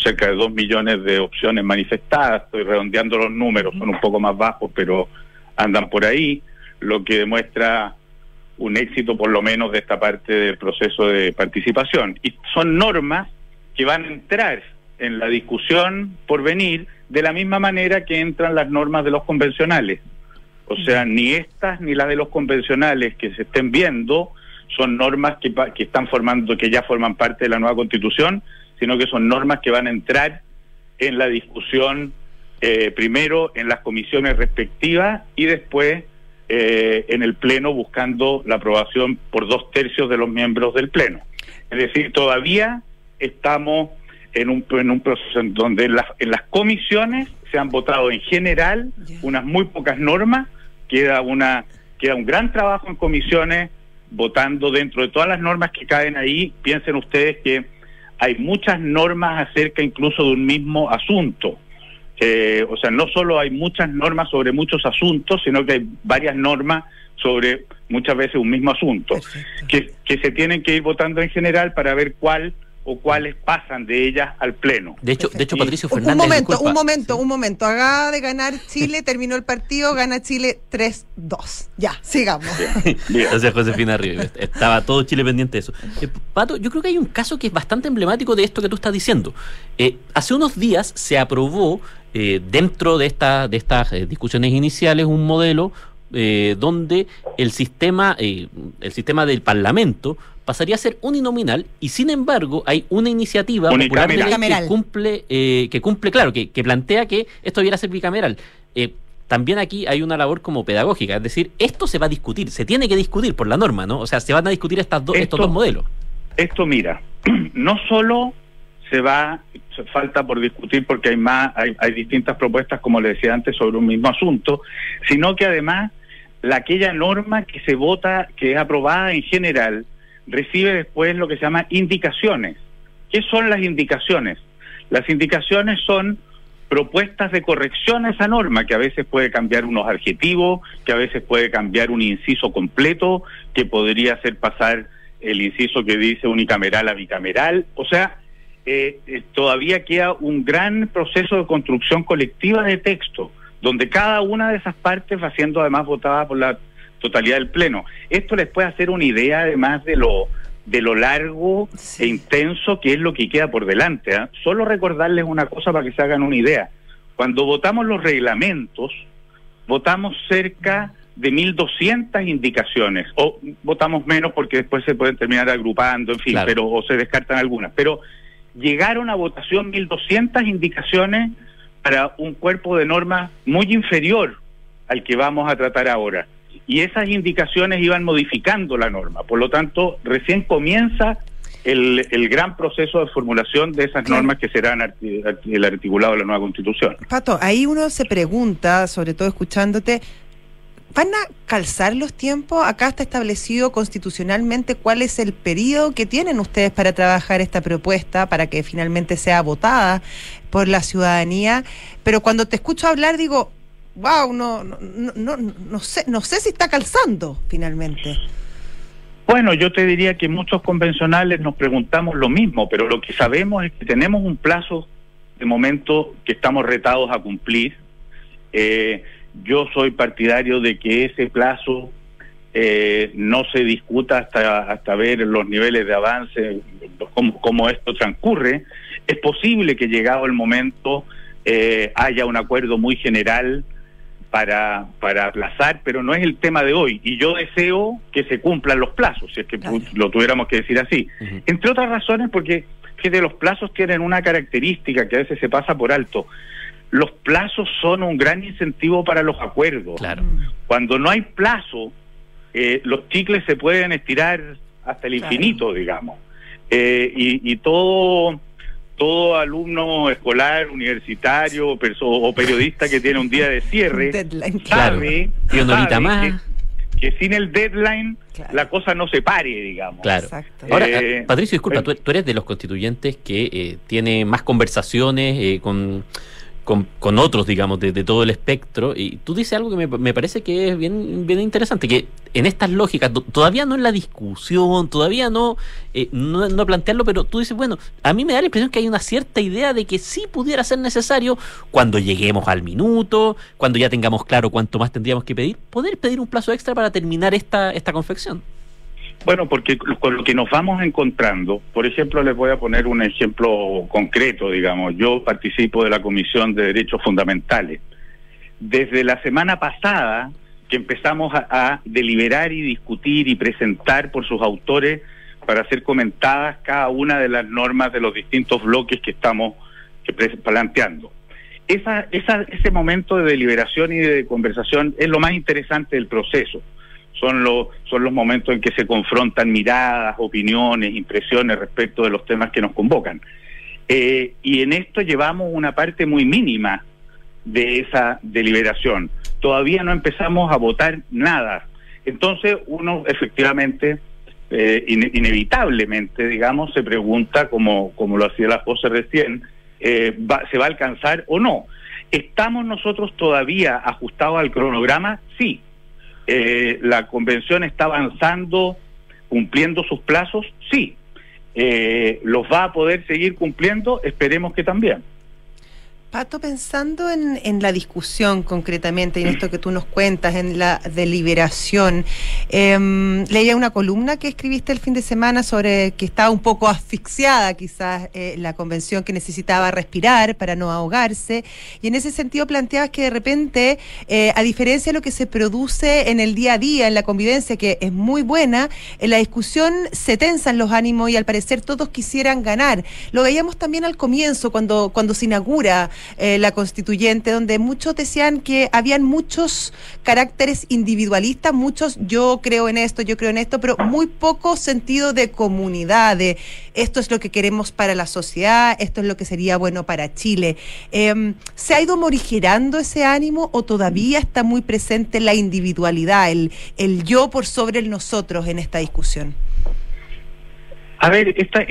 Speaker 5: opciones manifestadas. Estoy redondeando los números, son un poco más bajos, pero andan por ahí, lo que demuestra un éxito por lo menos de esta parte del proceso de participación. Y son normas que van a entrar en la discusión por venir de la misma manera que entran las normas de los convencionales. O sea, ni estas ni las de los convencionales que se estén viendo son normas que están formando, que ya forman parte de la nueva Constitución, sino que son normas que van a entrar en la discusión primero en las comisiones respectivas y después en el Pleno, buscando la aprobación por 2/3 de los miembros del Pleno. Es decir, todavía estamos en un proceso en donde en las comisiones se han votado en general unas muy pocas normas. Queda un gran trabajo en comisiones, votando dentro de todas las normas que caen ahí. Piensen ustedes que hay muchas normas acerca incluso de un mismo asunto. O sea, no solo hay muchas normas sobre muchos asuntos, sino que hay varias normas sobre muchas veces un mismo asunto, que se tienen que ir votando en general para ver cuál o cuáles pasan de ellas al Pleno.
Speaker 3: De hecho, Patricio Fernández...
Speaker 2: Un momento. Acaba de ganar Chile, terminó el partido, gana Chile 3-2. Ya, sigamos.
Speaker 3: Bien. Gracias, Josefina Ríos. Estaba todo Chile pendiente de eso. Pato, yo creo que hay un caso que es bastante emblemático de esto que tú estás diciendo. Hace unos días se aprobó, dentro de estas discusiones iniciales, un modelo donde el sistema del Parlamento pasaría a ser uninominal, y sin embargo hay una iniciativa popular de ley que cumple, claro, que plantea que esto debiera ser bicameral. También aquí hay una labor como pedagógica, es decir, esto se va a discutir, se tiene que discutir por la norma, ¿no? O sea, se van a discutir estos dos modelos.
Speaker 5: Esto, mira, no solo falta por discutir porque hay distintas propuestas, como le decía antes, sobre un mismo asunto, sino que además aquella norma que se vota, que es aprobada en general, recibe después lo que se llama indicaciones. ¿Qué son las indicaciones? Las indicaciones son propuestas de corrección a esa norma, que a veces puede cambiar unos adjetivos, que a veces puede cambiar un inciso completo, que podría hacer pasar el inciso que dice unicameral a bicameral. O sea, todavía queda un gran proceso de construcción colectiva de texto, donde cada una de esas partes va siendo además votada por la totalidad del Pleno. Esto les puede hacer una idea además de lo largo e intenso que es lo que queda por delante, ¿eh? Solo recordarles una cosa para que se hagan una idea. Cuando votamos los reglamentos, votamos cerca de 1.200 indicaciones, o votamos menos porque después se pueden terminar agrupando, en fin, claro, o se descartan algunas, pero llegaron a votación 1.200 indicaciones para un cuerpo de normas muy inferior al que vamos a tratar ahora. Y esas indicaciones iban modificando la norma. Por lo tanto, recién comienza el gran proceso de formulación de esas normas que serán el articulado de la nueva Constitución.
Speaker 2: Pato, ahí uno se pregunta, sobre todo escuchándote, ¿van a calzar los tiempos? Acá está establecido constitucionalmente cuál es el periodo que tienen ustedes para trabajar esta propuesta, para que finalmente sea votada por la ciudadanía. Pero cuando te escucho hablar, digo, wow, no sé si está calzando finalmente.
Speaker 5: Bueno, yo te diría que muchos convencionales nos preguntamos lo mismo, pero lo que sabemos es que tenemos un plazo de momento que estamos retados a cumplir. Yo soy partidario de que ese plazo no se discuta hasta ver los niveles de avance, cómo esto transcurre. Es posible que llegado el momento haya un acuerdo muy general para aplazar, pero no es el tema de hoy, y yo deseo que se cumplan los plazos, si es que lo tuviéramos que decir así. Entre otras razones porque fíjate, los plazos tienen una característica que a veces se pasa por alto. Los plazos son un gran incentivo para los acuerdos.
Speaker 3: Claro.
Speaker 5: Cuando no hay plazo, los chicles se pueden estirar hasta el infinito, digamos. Y todo alumno escolar, universitario o periodista que tiene un día de cierre sabe que sin el deadline la cosa no se pare, digamos.
Speaker 3: Claro.
Speaker 2: Exacto.
Speaker 3: Ahora, Patricio, disculpa, tú eres de los constituyentes que tiene más conversaciones con otros, digamos, de todo el espectro, y tú dices algo que me parece que es bien interesante, que en estas lógicas, todavía no en la discusión, todavía no plantearlo, pero tú dices, bueno, a mí me da la impresión que hay una cierta idea de que sí pudiera ser necesario, cuando lleguemos al minuto, cuando ya tengamos claro cuánto más tendríamos que pedir, poder pedir un plazo extra para terminar esta confección.
Speaker 5: Bueno, porque con lo que nos vamos encontrando, por ejemplo, les voy a poner un ejemplo concreto, digamos. Yo participo de la Comisión de Derechos Fundamentales. Desde la semana pasada que empezamos a deliberar y discutir y presentar por sus autores para ser comentadas cada una de las normas de los distintos bloques que estamos planteando. Ese momento de deliberación y de conversación es lo más interesante del proceso. Son los momentos en que se confrontan miradas, opiniones, impresiones respecto de los temas que nos convocan. Y en esto llevamos una parte muy mínima de esa deliberación. Todavía no empezamos a votar nada. Entonces uno efectivamente, inevitablemente, digamos, se pregunta, como lo hacía la José recién, ¿se va a alcanzar o no? ¿Estamos nosotros todavía ajustados al cronograma? Sí. ¿La convención está avanzando, cumpliendo sus plazos? Sí. ¿Los va a poder seguir cumpliendo? Esperemos que también.
Speaker 2: Pato, pensando en la discusión concretamente, en esto que tú nos cuentas, en la deliberación, leía una columna que escribiste el fin de semana sobre que estaba un poco asfixiada quizás la convención, que necesitaba respirar para no ahogarse, y en ese sentido planteabas que de repente, a diferencia de lo que se produce en el día a día, en la convivencia, que es muy buena, en la discusión se tensan los ánimos y al parecer todos quisieran ganar. Lo veíamos también al comienzo, cuando se inaugura la constituyente, donde muchos decían que habían muchos caracteres individualistas, muchos yo creo en esto, pero muy poco sentido de comunidad, de esto es lo que queremos para la sociedad, esto es lo que sería bueno para Chile. ¿Se ha ido morigerando ese ánimo o todavía está muy presente la individualidad, el yo por sobre el nosotros en esta discusión?
Speaker 5: A ver,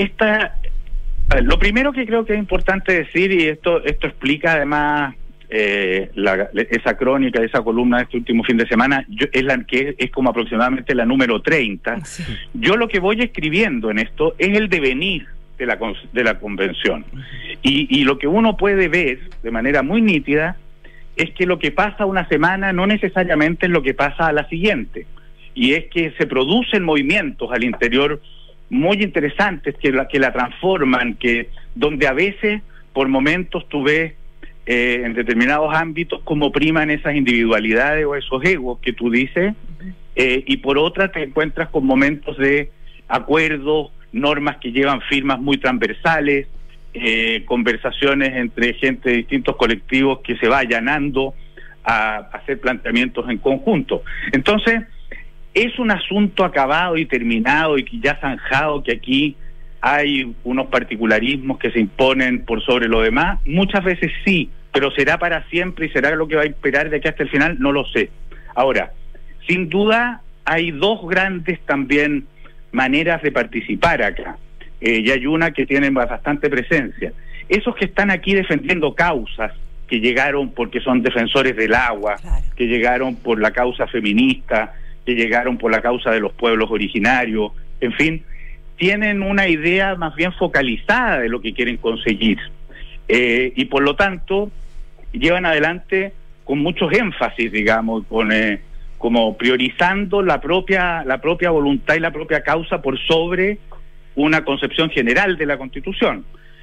Speaker 5: lo primero que creo que es importante decir, y esto explica además esa crónica, esa columna de este último fin de semana, es como aproximadamente la número 30. Sí. Yo lo que voy escribiendo en esto es el devenir de la convención. Y lo que uno puede ver de manera muy nítida es que lo que pasa una semana no necesariamente es lo que pasa a la siguiente. Y es que se producen movimientos al interior muy interesantes que la transforman, donde a veces por momentos tú ves en determinados ámbitos como priman esas individualidades o esos egos que tú dices, y por otra te encuentras con momentos de acuerdos, normas que llevan firmas muy transversales, conversaciones entre gente de distintos colectivos que se va allanando a hacer planteamientos en conjunto. Entonces es un asunto acabado y terminado y que ya zanjado, que aquí hay unos particularismos que se imponen por sobre lo demás. Muchas veces sí, pero ¿será para siempre y será lo que va a esperar de aquí hasta el final? No lo sé. Ahora, sin duda hay dos grandes también maneras de participar acá, y hay una que tiene bastante presencia. Esos que están aquí defendiendo causas, que llegaron porque son defensores del agua, claro, que llegaron por la causa feminista, que llegaron por la causa de los pueblos originarios, en fin, tienen una idea más bien focalizada de lo que quieren conseguir, y por lo tanto llevan adelante con muchos énfasis, digamos, como priorizando la propia voluntad y la propia causa por sobre una concepción general de la Constitución.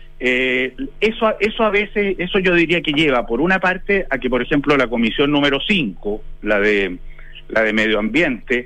Speaker 5: Eso a veces, eso yo diría que lleva, por una parte, a que, por ejemplo, la comisión número 5, la de Medio Ambiente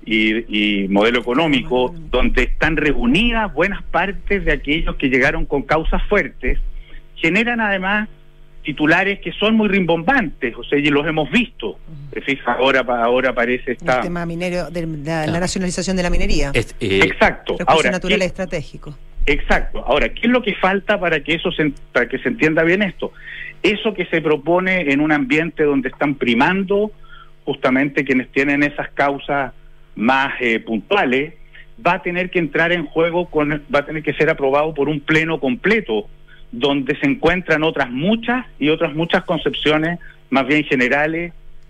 Speaker 5: y Modelo Económico, donde están reunidas buenas partes de aquellos que llegaron con causas fuertes, generan además titulares que son muy rimbombantes, o sea, y los hemos visto. Ahora aparece el
Speaker 2: tema minero, de la nacionalización de la minería.
Speaker 5: Exacto.
Speaker 2: Recursos naturales estratégicos.
Speaker 5: Exacto. Ahora, ¿qué es lo que falta para que se entienda bien esto? Eso que se propone en un ambiente donde están primando justamente quienes tienen esas causas más puntuales, va a tener que entrar en juego, va a tener que ser aprobado por un pleno completo, donde se encuentran otras muchas concepciones más bien generales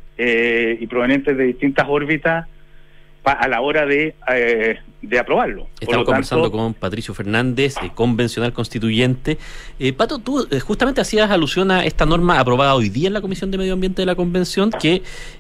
Speaker 5: y provenientes de distintas órbitas a la hora de aprobarlo.
Speaker 3: Estamos conversando con Patricio Fernández, convencional constituyente. Pato, tú justamente hacías alusión a esta norma aprobada hoy día en la Comisión de Medio Ambiente de la Convención, que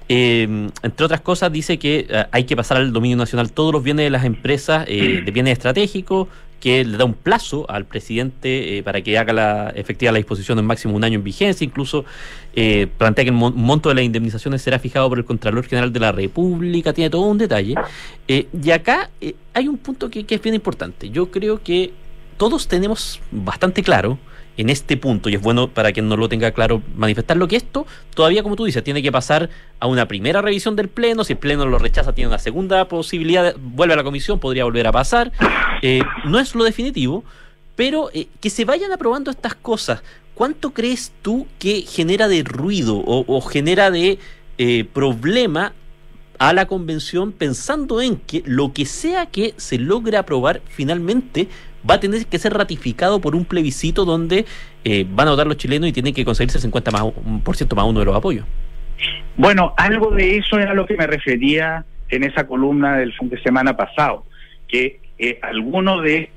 Speaker 3: entre otras cosas dice que hay que pasar al dominio nacional todos los bienes de las empresas de bienes estratégicos, que le da un plazo al presidente para que haga efectiva la disposición en máximo un año en vigencia. Incluso plantea que el monto de las indemnizaciones será fijado por el Contralor General de la República. Tiene todo un detalle. Y acá hay un punto que es bien importante. Yo creo que todos tenemos bastante claro en este punto, y es bueno para quien no lo tenga claro manifestarlo, que esto todavía, como tú dices, tiene que pasar a una primera revisión del Pleno. Si el Pleno lo rechaza, tiene una segunda posibilidad, vuelve a la Comisión, podría volver a pasar. No es lo definitivo, pero que se vayan aprobando estas cosas, ¿cuánto crees tú que genera de ruido o genera de problema a la Convención, pensando en que lo que sea que se logre aprobar finalmente va a tener que ser ratificado por un plebiscito donde van a votar los chilenos y tienen que conseguirse el 50% más uno de los apoyos?
Speaker 5: Bueno, algo de eso era lo que me refería en esa columna del fin de semana pasado, que algunos de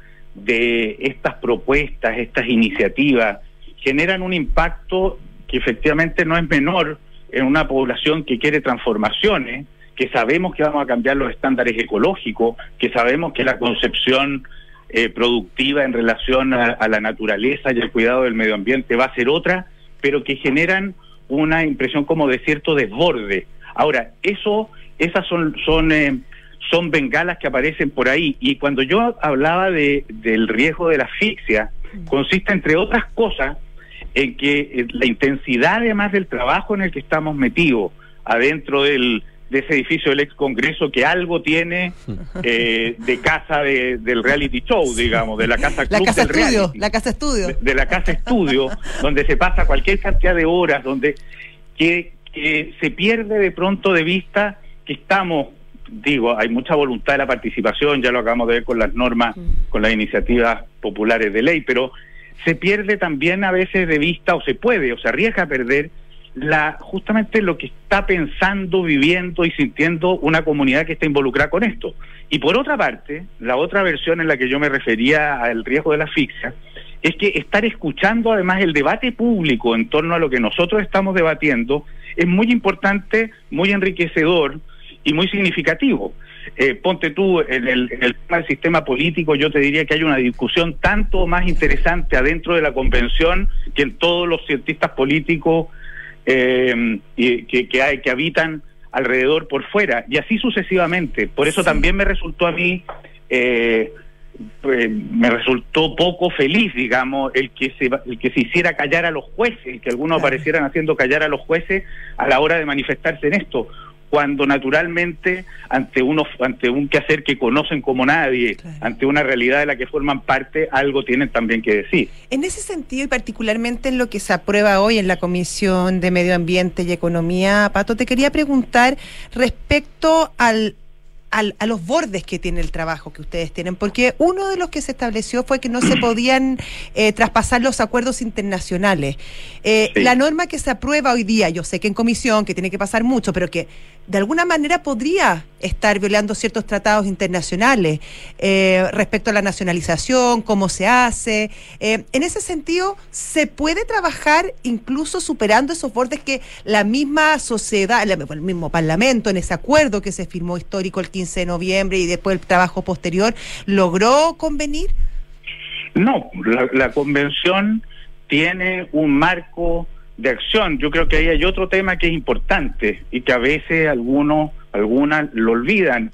Speaker 5: estas propuestas, estas iniciativas, generan un impacto que efectivamente no es menor en una población que quiere transformaciones, que sabemos que vamos a cambiar los estándares ecológicos, que sabemos que la concepción productiva en relación a la naturaleza y el cuidado del medio ambiente va a ser otra, pero que generan una impresión como de cierto desborde. Ahora, esas son bengalas que aparecen por ahí, y cuando yo hablaba del riesgo de la asfixia, consiste, entre otras cosas, en que la intensidad además del trabajo en el que estamos metidos adentro de ese edificio del ex Congreso, que algo tiene de casa del reality show, digamos, de la casa club del reality,
Speaker 2: la casa estudio,
Speaker 5: de la casa estudio, donde se pasa cualquier cantidad de horas, donde que se pierde de pronto de vista que estamos, hay mucha voluntad de la participación, ya lo acabamos de ver con las normas, con las iniciativas populares de ley, pero se pierde también a veces de vista, o se arriesga a perder justamente lo que está pensando, viviendo y sintiendo una comunidad que está involucrada con esto. Y por otra parte, la otra versión en la que yo me refería al riesgo de la asfixia, es que estar escuchando además el debate público en torno a lo que nosotros estamos debatiendo es muy importante, muy enriquecedor y muy significativo. Ponte tú, en el tema del sistema político, yo te diría que hay una discusión tanto más interesante adentro de la Convención que en todos los cientistas políticos que habitan alrededor por fuera, y así sucesivamente. Por eso también me resultó a mí, me resultó poco feliz, digamos, el que se hiciera callar a los jueces, el que algunos aparecieran haciendo callar a los jueces a la hora de manifestarse en esto, cuando naturalmente ante un quehacer que conocen como nadie, ante una realidad de la que forman parte, algo tienen también que decir.
Speaker 2: En ese sentido, y particularmente en lo que se aprueba hoy en la Comisión de Medio Ambiente y Economía, Pato, te quería preguntar respecto a los bordes que tiene el trabajo que ustedes tienen, porque uno de los que se estableció fue que no se podían traspasar los acuerdos internacionales. Sí. La norma que se aprueba hoy día, yo sé que en comisión, que tiene que pasar mucho, pero que de alguna manera podría estar violando ciertos tratados internacionales respecto a la nacionalización, cómo se hace. En ese sentido, ¿se puede trabajar incluso superando esos bordes que la misma sociedad, el mismo Parlamento, en ese acuerdo que se firmó histórico el 15 de noviembre y después el trabajo posterior, logró convenir?
Speaker 5: No, la convención tiene un marco de acción. Yo creo que ahí hay otro tema que es importante y que a veces algunas lo olvidan.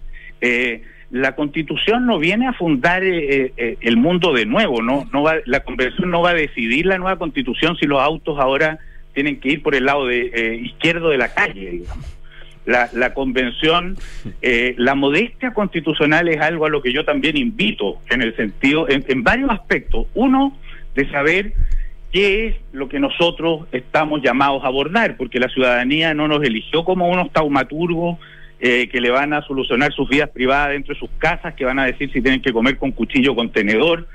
Speaker 5: La Constitución no viene a fundar el mundo de nuevo, la Convención no va a decidir la nueva Constitución si los autos ahora tienen que ir por el lado izquierdo de la calle, digamos. La Convención, la modestia constitucional es algo a lo que yo también invito, en el sentido, en varios aspectos. Uno, de saber qué es lo que nosotros estamos llamados a abordar, porque la ciudadanía no nos eligió como unos taumaturgos que le van a solucionar sus vidas privadas dentro de sus casas, que van a decir si tienen que comer con cuchillo o con tenedor.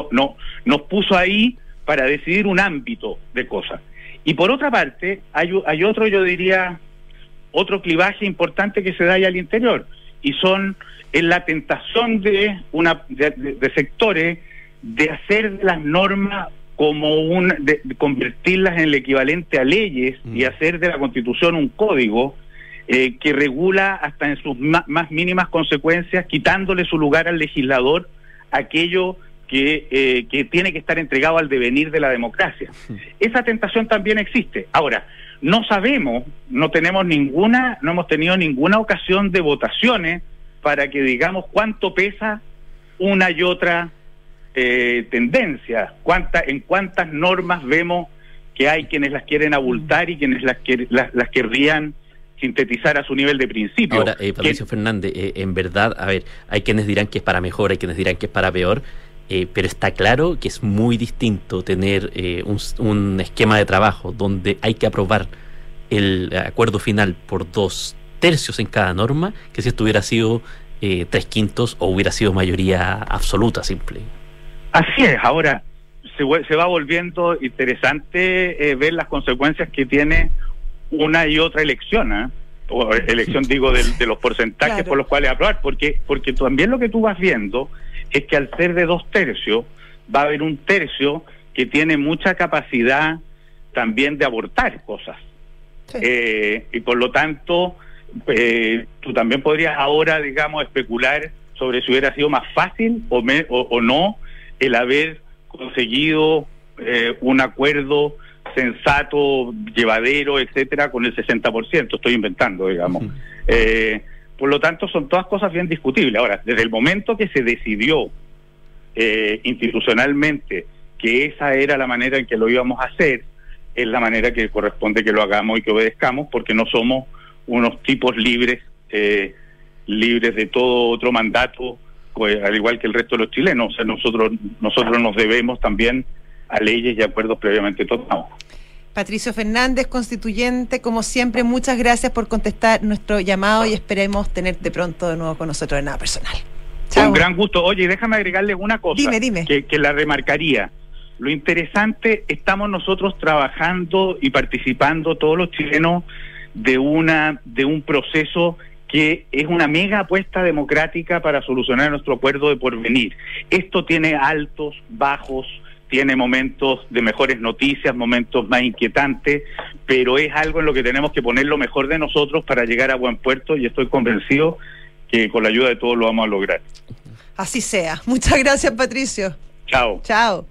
Speaker 5: Nos puso ahí para decidir un ámbito de cosas. Y por otra parte, hay otro, yo diría, otro clivaje importante que se da ahí al interior, y son en la tentación de sectores de hacer de las normas como de convertirlas en el equivalente a leyes y hacer de la Constitución un código que regula hasta en sus más mínimas consecuencias, quitándole su lugar al legislador aquello que tiene que estar entregado al devenir de la democracia. Esa tentación también existe. Ahora, no sabemos, no hemos tenido ninguna ocasión de votaciones para que digamos cuánto pesa una y otra tendencia, en cuántas normas vemos que hay quienes las quieren abultar y quienes las querrían sintetizar a su nivel de principio.
Speaker 3: Ahora, Patricio Fernández, en verdad, a ver, hay quienes dirán que es para mejor, hay quienes dirán que es para peor, pero está claro que es muy distinto tener un esquema de trabajo donde hay que aprobar el acuerdo final por 2/3 en cada norma, que si esto hubiera sido 3/5 o hubiera sido mayoría absoluta simple.
Speaker 5: Así es. Ahora se va volviendo interesante ver las consecuencias que tiene una y otra elección, o elección digo de los porcentajes claro, por los cuales aprobar, porque también lo que tú vas viendo es que al ser de 2/3 va a haber 1/3 que tiene mucha capacidad también de abortar cosas. Sí. Y por lo tanto tú también podrías ahora, digamos, especular sobre si hubiera sido más fácil o no el haber conseguido un acuerdo sensato, llevadero, etcétera, con el 60%, estoy inventando, digamos. Por lo tanto, son todas cosas bien discutibles. Ahora, desde el momento que se decidió institucionalmente que esa era la manera en que lo íbamos a hacer, es la manera que corresponde que lo hagamos y que obedezcamos, porque no somos unos tipos libres de todo otro mandato, al igual que el resto de los chilenos. O sea, nosotros nos debemos también a leyes y acuerdos previamente tomados.
Speaker 2: Patricio Fernández, constituyente, como siempre, muchas gracias por contestar nuestro llamado y esperemos tenerte pronto de nuevo con nosotros en Nada Personal.
Speaker 5: Chao. Con gran gusto. Oye, déjame agregarles una cosa.
Speaker 2: Dime.
Speaker 5: Que la remarcaría. Lo interesante, estamos nosotros trabajando y participando todos los chilenos de un proceso que es una mega apuesta democrática para solucionar nuestro acuerdo de porvenir. Esto tiene altos, bajos, tiene momentos de mejores noticias, momentos más inquietantes, pero es algo en lo que tenemos que poner lo mejor de nosotros para llegar a buen puerto, y estoy convencido que con la ayuda de todos lo vamos a lograr.
Speaker 2: Así sea. Muchas gracias, Patricio.
Speaker 5: Chao.
Speaker 2: Chao.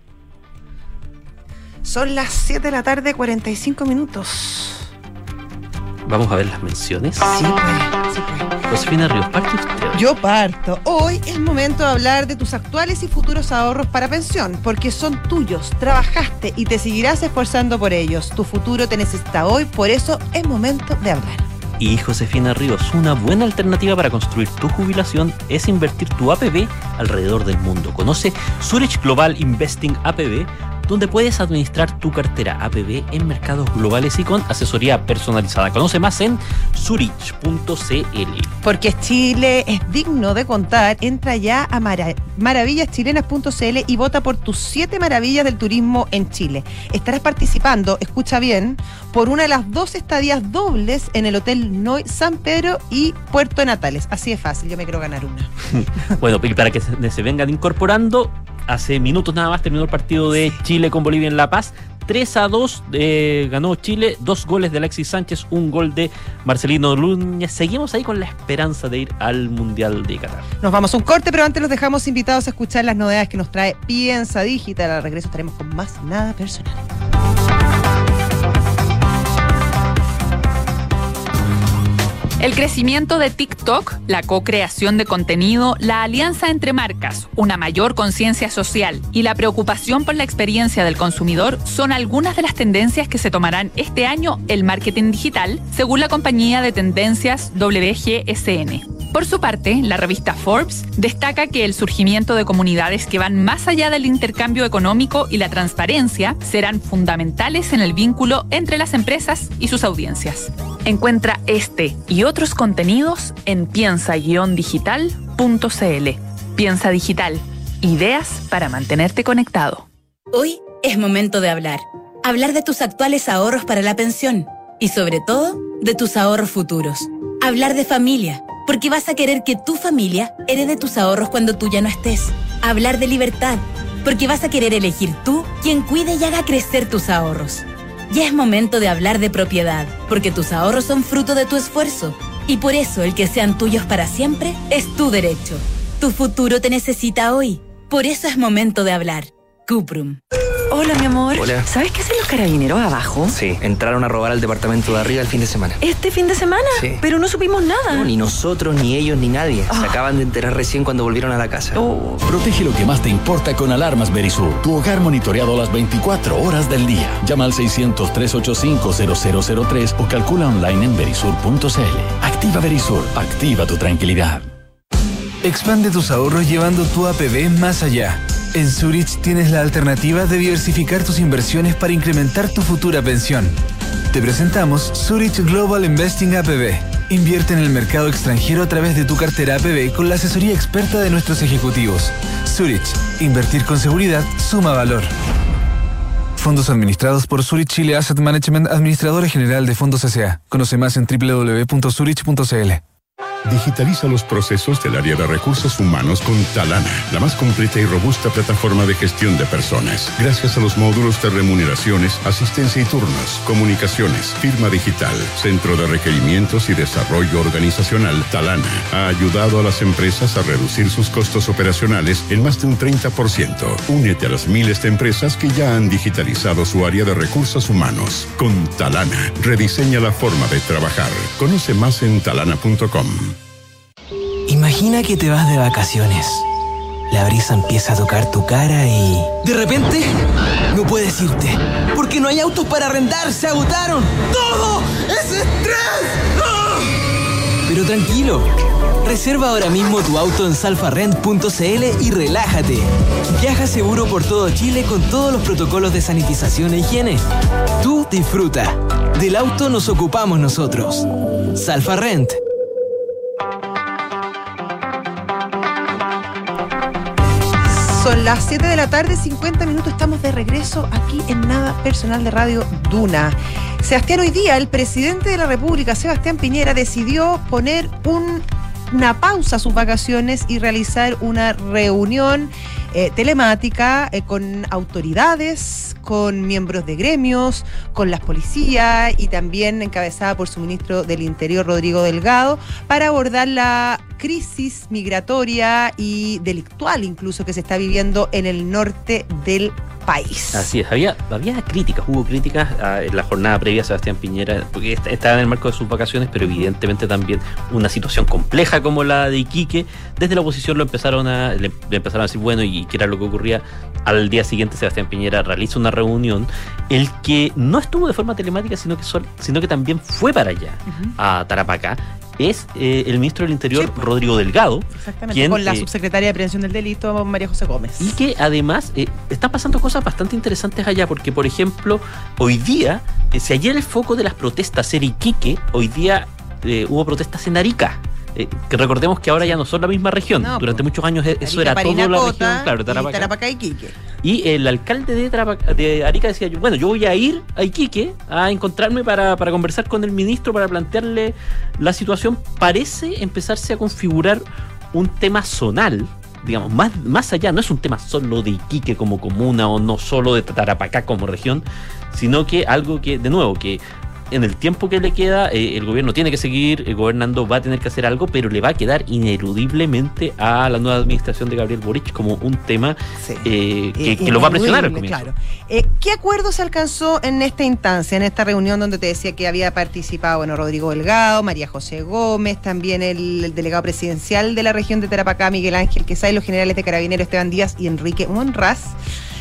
Speaker 2: Son las 7 de la tarde, 45 minutos.
Speaker 3: ¿Vamos a ver las menciones?
Speaker 2: Sí, pues.
Speaker 3: Josefina Ríos, ¿parte usted?
Speaker 2: Yo parto. Hoy es momento de hablar de tus actuales y futuros ahorros para pensión, porque son tuyos, trabajaste y te seguirás esforzando por ellos. Tu futuro te necesita hoy, por eso es momento de hablar.
Speaker 3: Y Josefina Ríos, una buena alternativa para construir tu jubilación es invertir tu APB alrededor del mundo. Conoce Zurich Global Investing APB, donde puedes administrar tu cartera APB en mercados globales y con asesoría personalizada. Conoce más en zurich.cl.
Speaker 2: Porque Chile es digno de contar. Entra ya a maravillaschilenas.cl y vota por tus 7 maravillas del turismo en Chile. Estarás participando, escucha bien, por una de las 2 estadías dobles en el Hotel Noy San Pedro y Puerto Natales. Así es fácil, yo me quiero ganar una.
Speaker 3: Bueno, y para que se vengan incorporando, hace minutos nada más terminó el partido de Chile con Bolivia en La Paz. 3-2 ganó Chile, 2 goles de Alexis Sánchez, 1 gol de Marcelino Núñez. Seguimos ahí con la esperanza de ir al Mundial de Qatar.
Speaker 2: Nos vamos a un corte, pero antes los dejamos invitados a escuchar las novedades que nos trae Piensa Digital. Al regreso estaremos con más Nada Personal.
Speaker 6: El crecimiento de TikTok, la co-creación de contenido, la alianza entre marcas, una mayor conciencia social y la preocupación por la experiencia del consumidor son algunas de las tendencias que se tomarán este año el marketing digital, según la compañía de tendencias WGSN. Por su parte, la revista Forbes destaca que el surgimiento de comunidades que van más allá del intercambio económico y la transparencia serán fundamentales en el vínculo entre las empresas y sus audiencias. Encuentra este y otros contenidos en piensa-digital.cl. Piensa Digital. Ideas para mantenerte conectado.
Speaker 7: Hoy es momento de hablar. Hablar de tus actuales ahorros para la pensión. Y sobre todo, de tus ahorros futuros. Hablar de familia, porque vas a querer que tu familia herede tus ahorros cuando tú ya no estés. Hablar de libertad, porque vas a querer elegir tú quien cuide y haga crecer tus ahorros. Ya es momento de hablar de propiedad, porque tus ahorros son fruto de tu esfuerzo. Y por eso el que sean tuyos para siempre es tu derecho. Tu futuro te necesita hoy. Por eso es momento de hablar. Cuprum.
Speaker 8: Hola, mi amor.
Speaker 9: Hola.
Speaker 8: ¿Sabes qué hacen los carabineros abajo?
Speaker 9: Sí, entraron a robar al departamento de arriba el fin de semana.
Speaker 8: ¿Este fin de semana?
Speaker 9: Sí.
Speaker 8: Pero no supimos nada.
Speaker 9: No, ni nosotros, ni ellos, ni nadie. Se acaban de enterar recién cuando volvieron a la casa.
Speaker 10: Protege lo que más te importa con alarmas Verisur. Tu hogar monitoreado las 24 horas del día. Llama al 600-385-0003 o calcula online en verisur.cl. Activa Verisur. Activa tu tranquilidad.
Speaker 11: Expande tus ahorros llevando tu APB más allá. En Zurich tienes la alternativa de diversificar tus inversiones para incrementar tu futura pensión. Te presentamos Zurich Global Investing APB. Invierte en el mercado extranjero a través de tu cartera APB con la asesoría experta de nuestros ejecutivos. Zurich, invertir con seguridad suma valor. Fondos administrados por Zurich Chile Asset Management, administradora general de Fondos S.A. Conoce más en www.zurich.cl.
Speaker 12: Digitaliza los procesos del área de recursos humanos con Talana, la más completa y robusta plataforma de gestión de personas. Gracias a los módulos de remuneraciones, asistencia y turnos, comunicaciones, firma digital, centro de requerimientos y desarrollo organizacional, Talana ha ayudado a las empresas a reducir sus costos operacionales en más de un 30%. Únete a las miles de empresas que ya han digitalizado su área de recursos humanos. Con Talana, rediseña la forma de trabajar. Conoce más en talana.com.
Speaker 13: Imagina que te vas de vacaciones. La brisa empieza a tocar tu cara y... de repente, no puedes irte. Porque no hay autos para arrendar, se agotaron. ¡Todo es estrés! ¡Ah! Pero tranquilo. Reserva ahora mismo tu auto en salfarrent.cl y relájate. Viaja seguro por todo Chile con todos los protocolos de sanitización e higiene. Tú disfruta. Del auto nos ocupamos nosotros. Salfarrent.
Speaker 2: Son las 7 de la tarde, 50 minutos, estamos de regreso aquí en Nada Personal de Radio Duna. Sebastián, hoy día el presidente de la República, Sebastián Piñera, decidió poner una pausa a sus vacaciones y realizar una reunión telemática con autoridades, con miembros de gremios, con las policías y también encabezada por su ministro del Interior, Rodrigo Delgado, para abordar la crisis migratoria y delictual incluso que se está viviendo en el norte del país.
Speaker 3: Así es, había críticas, hubo críticas en la jornada previa a Sebastián Piñera, porque estaba en el marco de sus vacaciones, pero evidentemente también una situación compleja como la de Iquique. Desde la oposición le empezaron a decir, bueno, y qué era lo que ocurría. Al día siguiente Sebastián Piñera realiza una reunión, el que no estuvo de forma telemática, sino que también fue para allá, a Tarapacá. es el ministro del Interior, Rodrigo Delgado.
Speaker 2: Exactamente, quien, con la subsecretaria de Prevención del Delito, María José Gómez.
Speaker 3: Y que además están pasando cosas bastante interesantes allá, porque, por ejemplo, hoy día, si ayer el foco de las protestas era Iquique, hoy día hubo protestas en Arica. Que recordemos que ahora ya no son la misma región. No, durante muchos años eso era toda la región, claro,
Speaker 2: Tarapacá y Iquique.
Speaker 3: Y el alcalde de Arica decía, bueno, yo voy a ir a Iquique a encontrarme para conversar con el ministro, para plantearle la situación. Parece empezarse a configurar un tema zonal, digamos, más allá, no es un tema solo de Iquique como comuna o no solo de Tarapacá como región, sino que algo que, de nuevo, que en el tiempo que le queda, el gobierno tiene que seguir gobernando, va a tener que hacer algo, pero le va a quedar ineludiblemente a la nueva administración de Gabriel Boric como un tema que lo va a presionar al comienzo.
Speaker 2: Claro. ¿Qué acuerdo se alcanzó en esta instancia, en esta reunión donde te decía que había participado Rodrigo Delgado, María José Gómez, también el delegado presidencial de la región de Tarapacá, Miguel Ángel Quesada, y los generales de Carabineros Esteban Díaz y Enrique Monraz?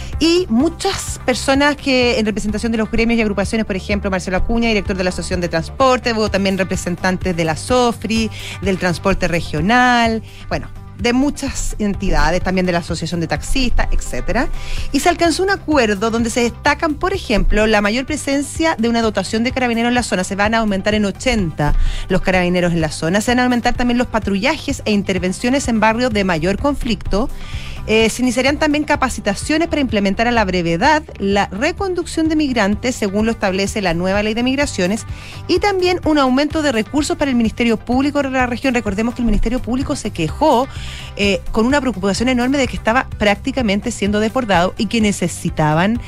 Speaker 2: Y muchas personas que en representación de los gremios y agrupaciones, por ejemplo, Marcelo Acuña, director de la Asociación de Transporte, hubo también representantes de la SOFRI, del transporte regional, de muchas entidades, también de la Asociación de Taxistas, etcétera. Y se alcanzó un acuerdo donde se destacan, por ejemplo, la mayor presencia de una dotación de carabineros en la zona. Se van a aumentar en 80 los carabineros en la zona. Se van a aumentar también los patrullajes e intervenciones en barrios de mayor conflicto. Se iniciarían también capacitaciones para implementar a la brevedad la reconducción de migrantes, según lo establece la nueva ley de migraciones, y también un aumento de recursos para el Ministerio Público de la región. Recordemos que el Ministerio Público se quejó con una preocupación enorme de que estaba prácticamente siendo desbordado y que necesitaban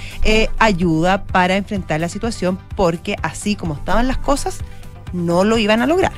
Speaker 2: ayuda para enfrentar la situación, porque así como estaban las cosas, no lo iban a lograr.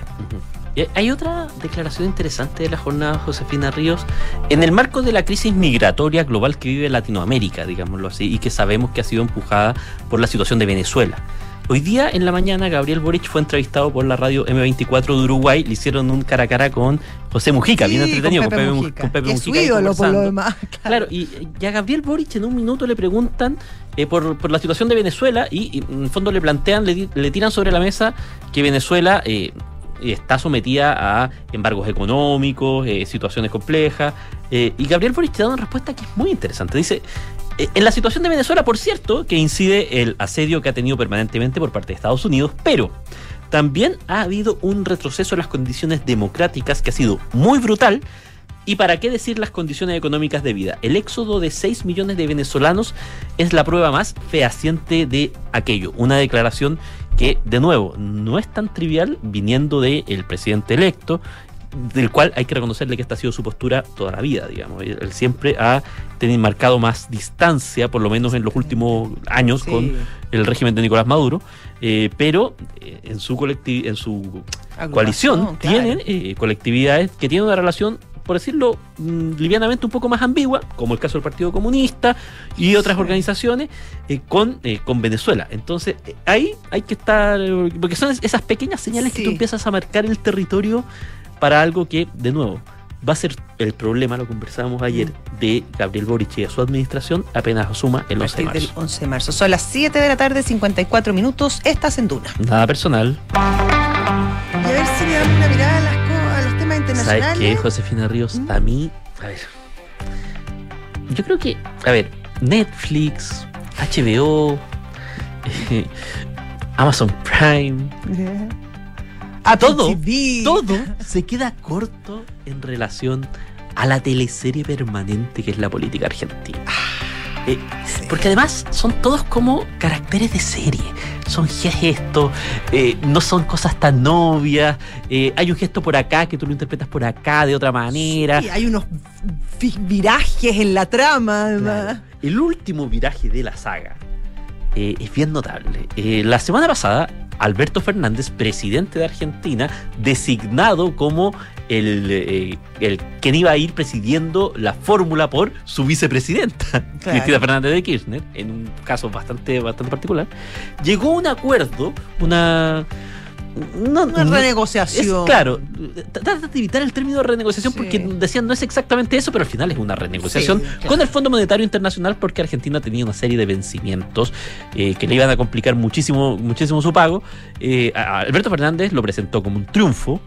Speaker 3: Hay otra declaración interesante de la jornada, Josefina Ríos, en el marco de la crisis migratoria global que vive Latinoamérica, digámoslo así, y que sabemos que ha sido empujada por la situación de Venezuela. Hoy día, en la mañana, Gabriel Boric fue entrevistado por la radio M24 de Uruguay. Le hicieron un cara a cara con José Mujica, bien entretenido, con Pepe Mujica.
Speaker 2: Es su ídolo, por lo demás.
Speaker 3: Claro, y a Gabriel Boric en un minuto le preguntan por la situación de Venezuela y en el fondo le plantean, le tiran sobre la mesa que Venezuela está sometida a embargos económicos, situaciones complejas, y Gabriel Boric te da una respuesta que es muy interesante. Dice, en la situación de Venezuela, por cierto, que incide el asedio que ha tenido permanentemente por parte de Estados Unidos, pero también ha habido un retroceso en las condiciones democráticas que ha sido muy brutal. Y para qué decir las condiciones económicas de vida. El éxodo de 6 millones de venezolanos es la prueba más fehaciente de aquello. Una declaración que, de nuevo, no es tan trivial viniendo del presidente electo, del cual hay que reconocerle que esta ha sido su postura toda la vida, digamos. Él siempre ha tenido marcado más distancia, por lo menos en los últimos años, con el régimen de Nicolás Maduro, pero en su coalición tienen colectividades que tienen una relación, por decirlo livianamente, un poco más ambigua, como el caso del Partido Comunista y otras organizaciones, con Venezuela. Entonces, ahí hay que estar, porque son esas pequeñas señales que tú empiezas a marcar el territorio para algo que, de nuevo, va a ser el problema, lo conversábamos ayer, de Gabriel Boric y a su administración apenas asuma el 11 de marzo.
Speaker 2: Del 11 de marzo. Son las 7 de la tarde, 54 minutos. Estás en Duna.
Speaker 3: Nada personal.
Speaker 2: Y a ver si le damos una mirada a los temas internacionales.
Speaker 3: ¿Sabes qué, Josefina Ríos? A mí, a ver, yo creo que, Netflix, HBO, Amazon Prime, todo se queda corto en relación a la teleserie permanente que es la política argentina. Porque además son todos como caracteres de serie. Son gestos, no son cosas tan obvias. Hay un gesto por acá que tú lo interpretas por acá de otra manera.
Speaker 2: Sí, hay unos virajes en la trama, además.
Speaker 3: Claro. El último viraje de la saga es bien notable. La semana pasada, Alberto Fernández, presidente de Argentina, designado como el quien iba a ir presidiendo la fórmula por su vicepresidenta, Cristina Fernández de Kirchner, en un caso bastante particular, llegó a un acuerdo, una
Speaker 2: renegociación.
Speaker 3: Claro, trata de evitar el término de renegociación porque decían no es exactamente eso, pero al final es una renegociación con el Fondo Monetario Internacional, porque Argentina tenía una serie de vencimientos que le iban a complicar muchísimo su pago. Alberto Fernández lo presentó como un triunfo.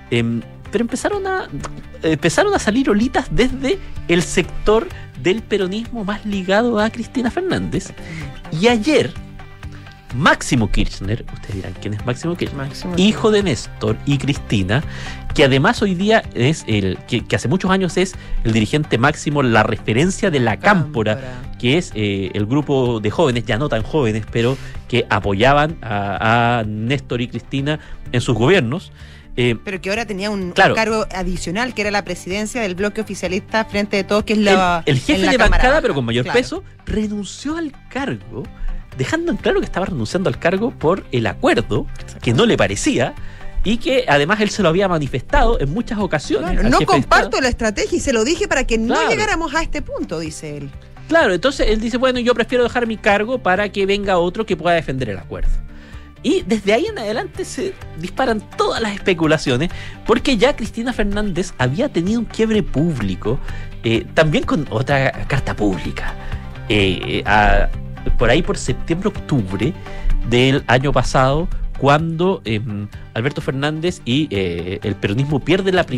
Speaker 3: Pero empezaron a salir olitas desde el sector del peronismo más ligado a Cristina Fernández. Y ayer, Máximo Kirchner, ustedes dirán, ¿quién es Máximo Kirchner? Hijo de Néstor y Cristina, que además hoy día es que hace muchos años es el dirigente máximo, la referencia de la Cámpora, que es el grupo de jóvenes, ya no tan jóvenes, pero que apoyaban a Néstor y Cristina en sus gobiernos.
Speaker 2: Pero que ahora tenía un cargo adicional, que era la presidencia del bloque oficialista Frente de Todos, que es el
Speaker 3: jefe de bancada, pero con mayor peso, renunció al cargo, dejando en claro que estaba renunciando al cargo por el acuerdo, que no le parecía, y que además él se lo había manifestado en muchas ocasiones.
Speaker 2: Claro, no comparto la estrategia y se lo dije para que no llegáramos a este punto, dice él.
Speaker 3: Claro, entonces él dice, bueno, yo prefiero dejar mi cargo para que venga otro que pueda defender el acuerdo. Y desde ahí en adelante se disparan todas las especulaciones, porque ya Cristina Fernández había tenido un quiebre público, también con otra carta pública, por ahí por septiembre-octubre del año pasado, cuando Alberto Fernández y el peronismo pierden las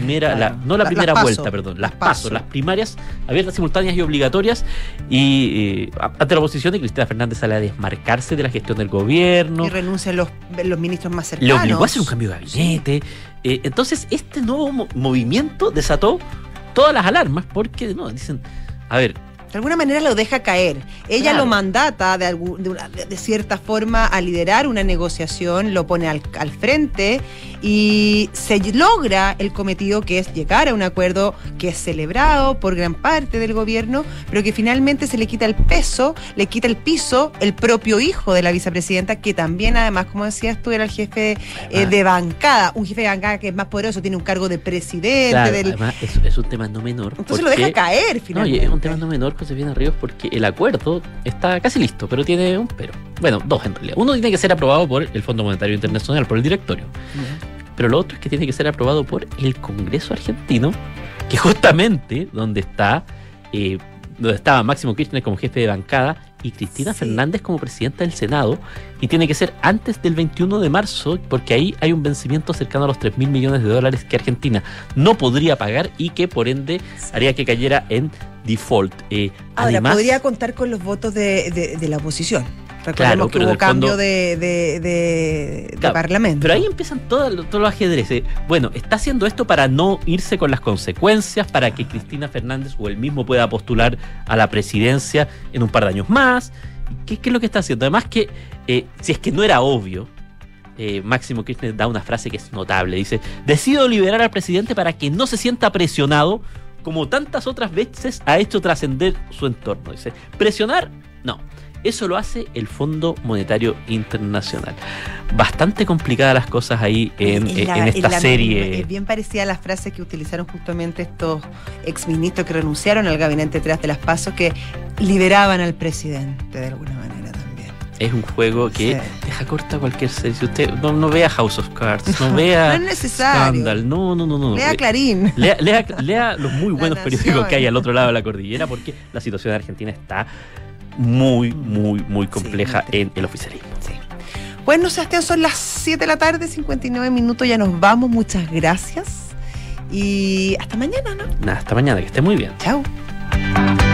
Speaker 3: PASO, las primarias abiertas, simultáneas y obligatorias, y ante la oposición de Cristina Fernández sale a desmarcarse de la gestión del gobierno.
Speaker 2: Y renuncian los ministros más cercanos.
Speaker 3: Le obligó a hacer un cambio de gabinete. Entonces este nuevo movimiento desató todas las alarmas, porque dicen, a ver,
Speaker 2: de alguna manera lo deja caer. Ella lo mandata de cierta forma a liderar una negociación, lo pone al frente y se logra el cometido, que es llegar a un acuerdo que es celebrado por gran parte del gobierno, pero que finalmente se le quita el peso, le quita el piso el propio hijo de la vicepresidenta, que también además, como decías tú, era el jefe de bancada, un jefe de bancada que es más poderoso, tiene un cargo de presidente.
Speaker 3: Claro, además es un tema no menor.
Speaker 2: Entonces lo deja caer finalmente.
Speaker 3: Es un tema no menor, Josefina Ríos, porque el acuerdo está casi listo, pero tiene un pero. Bueno, dos en realidad. Uno tiene que ser aprobado por el Fondo Monetario Internacional, por el directorio. Pero lo otro es que tiene que ser aprobado por el Congreso argentino, que justamente donde estaba Máximo Kirchner como jefe de bancada y Cristina Fernández como presidenta del Senado, y tiene que ser antes del 21 de marzo, porque ahí hay un vencimiento cercano a los $3.000 millones que Argentina no podría pagar y que por ende haría que cayera en default.
Speaker 2: Ahora, además, podría contar con los votos de la oposición. Recordemos que hubo cambio de parlamento.
Speaker 3: Pero ahí empiezan todos los ajedrez. Bueno, está haciendo esto para no irse con las consecuencias, para que Cristina Fernández o él mismo pueda postular a la presidencia en un par de años más. ¿Qué es lo que está haciendo? Además que, si es que no era obvio, Máximo Kirchner da una frase que es notable. Dice, decido liberar al presidente para que no se sienta presionado como tantas otras veces ha hecho trascender su entorno. Dice, presionar, no. Eso lo hace el Fondo Monetario Internacional. Bastante complicadas las cosas ahí en esta serie.
Speaker 2: Es bien parecida a las frases que utilizaron justamente estos exministros que renunciaron al gabinete tras de las PASO, que liberaban al presidente de alguna manera también.
Speaker 3: Es un juego que deja corta cualquier serie. Si usted no vea House of Cards, no vea
Speaker 2: no es necesario.
Speaker 3: Scandal, no.
Speaker 2: Lea Clarín.
Speaker 3: Lea los muy buenos periódicos que hay al otro lado de la cordillera, porque la situación de Argentina está muy compleja en el oficialismo.
Speaker 2: Sí. Bueno, Sebastián, son las 7 de la tarde, 59 minutos, ya nos vamos, muchas gracias y hasta mañana, ¿no?
Speaker 3: Hasta mañana, que esté muy bien.
Speaker 2: Chao.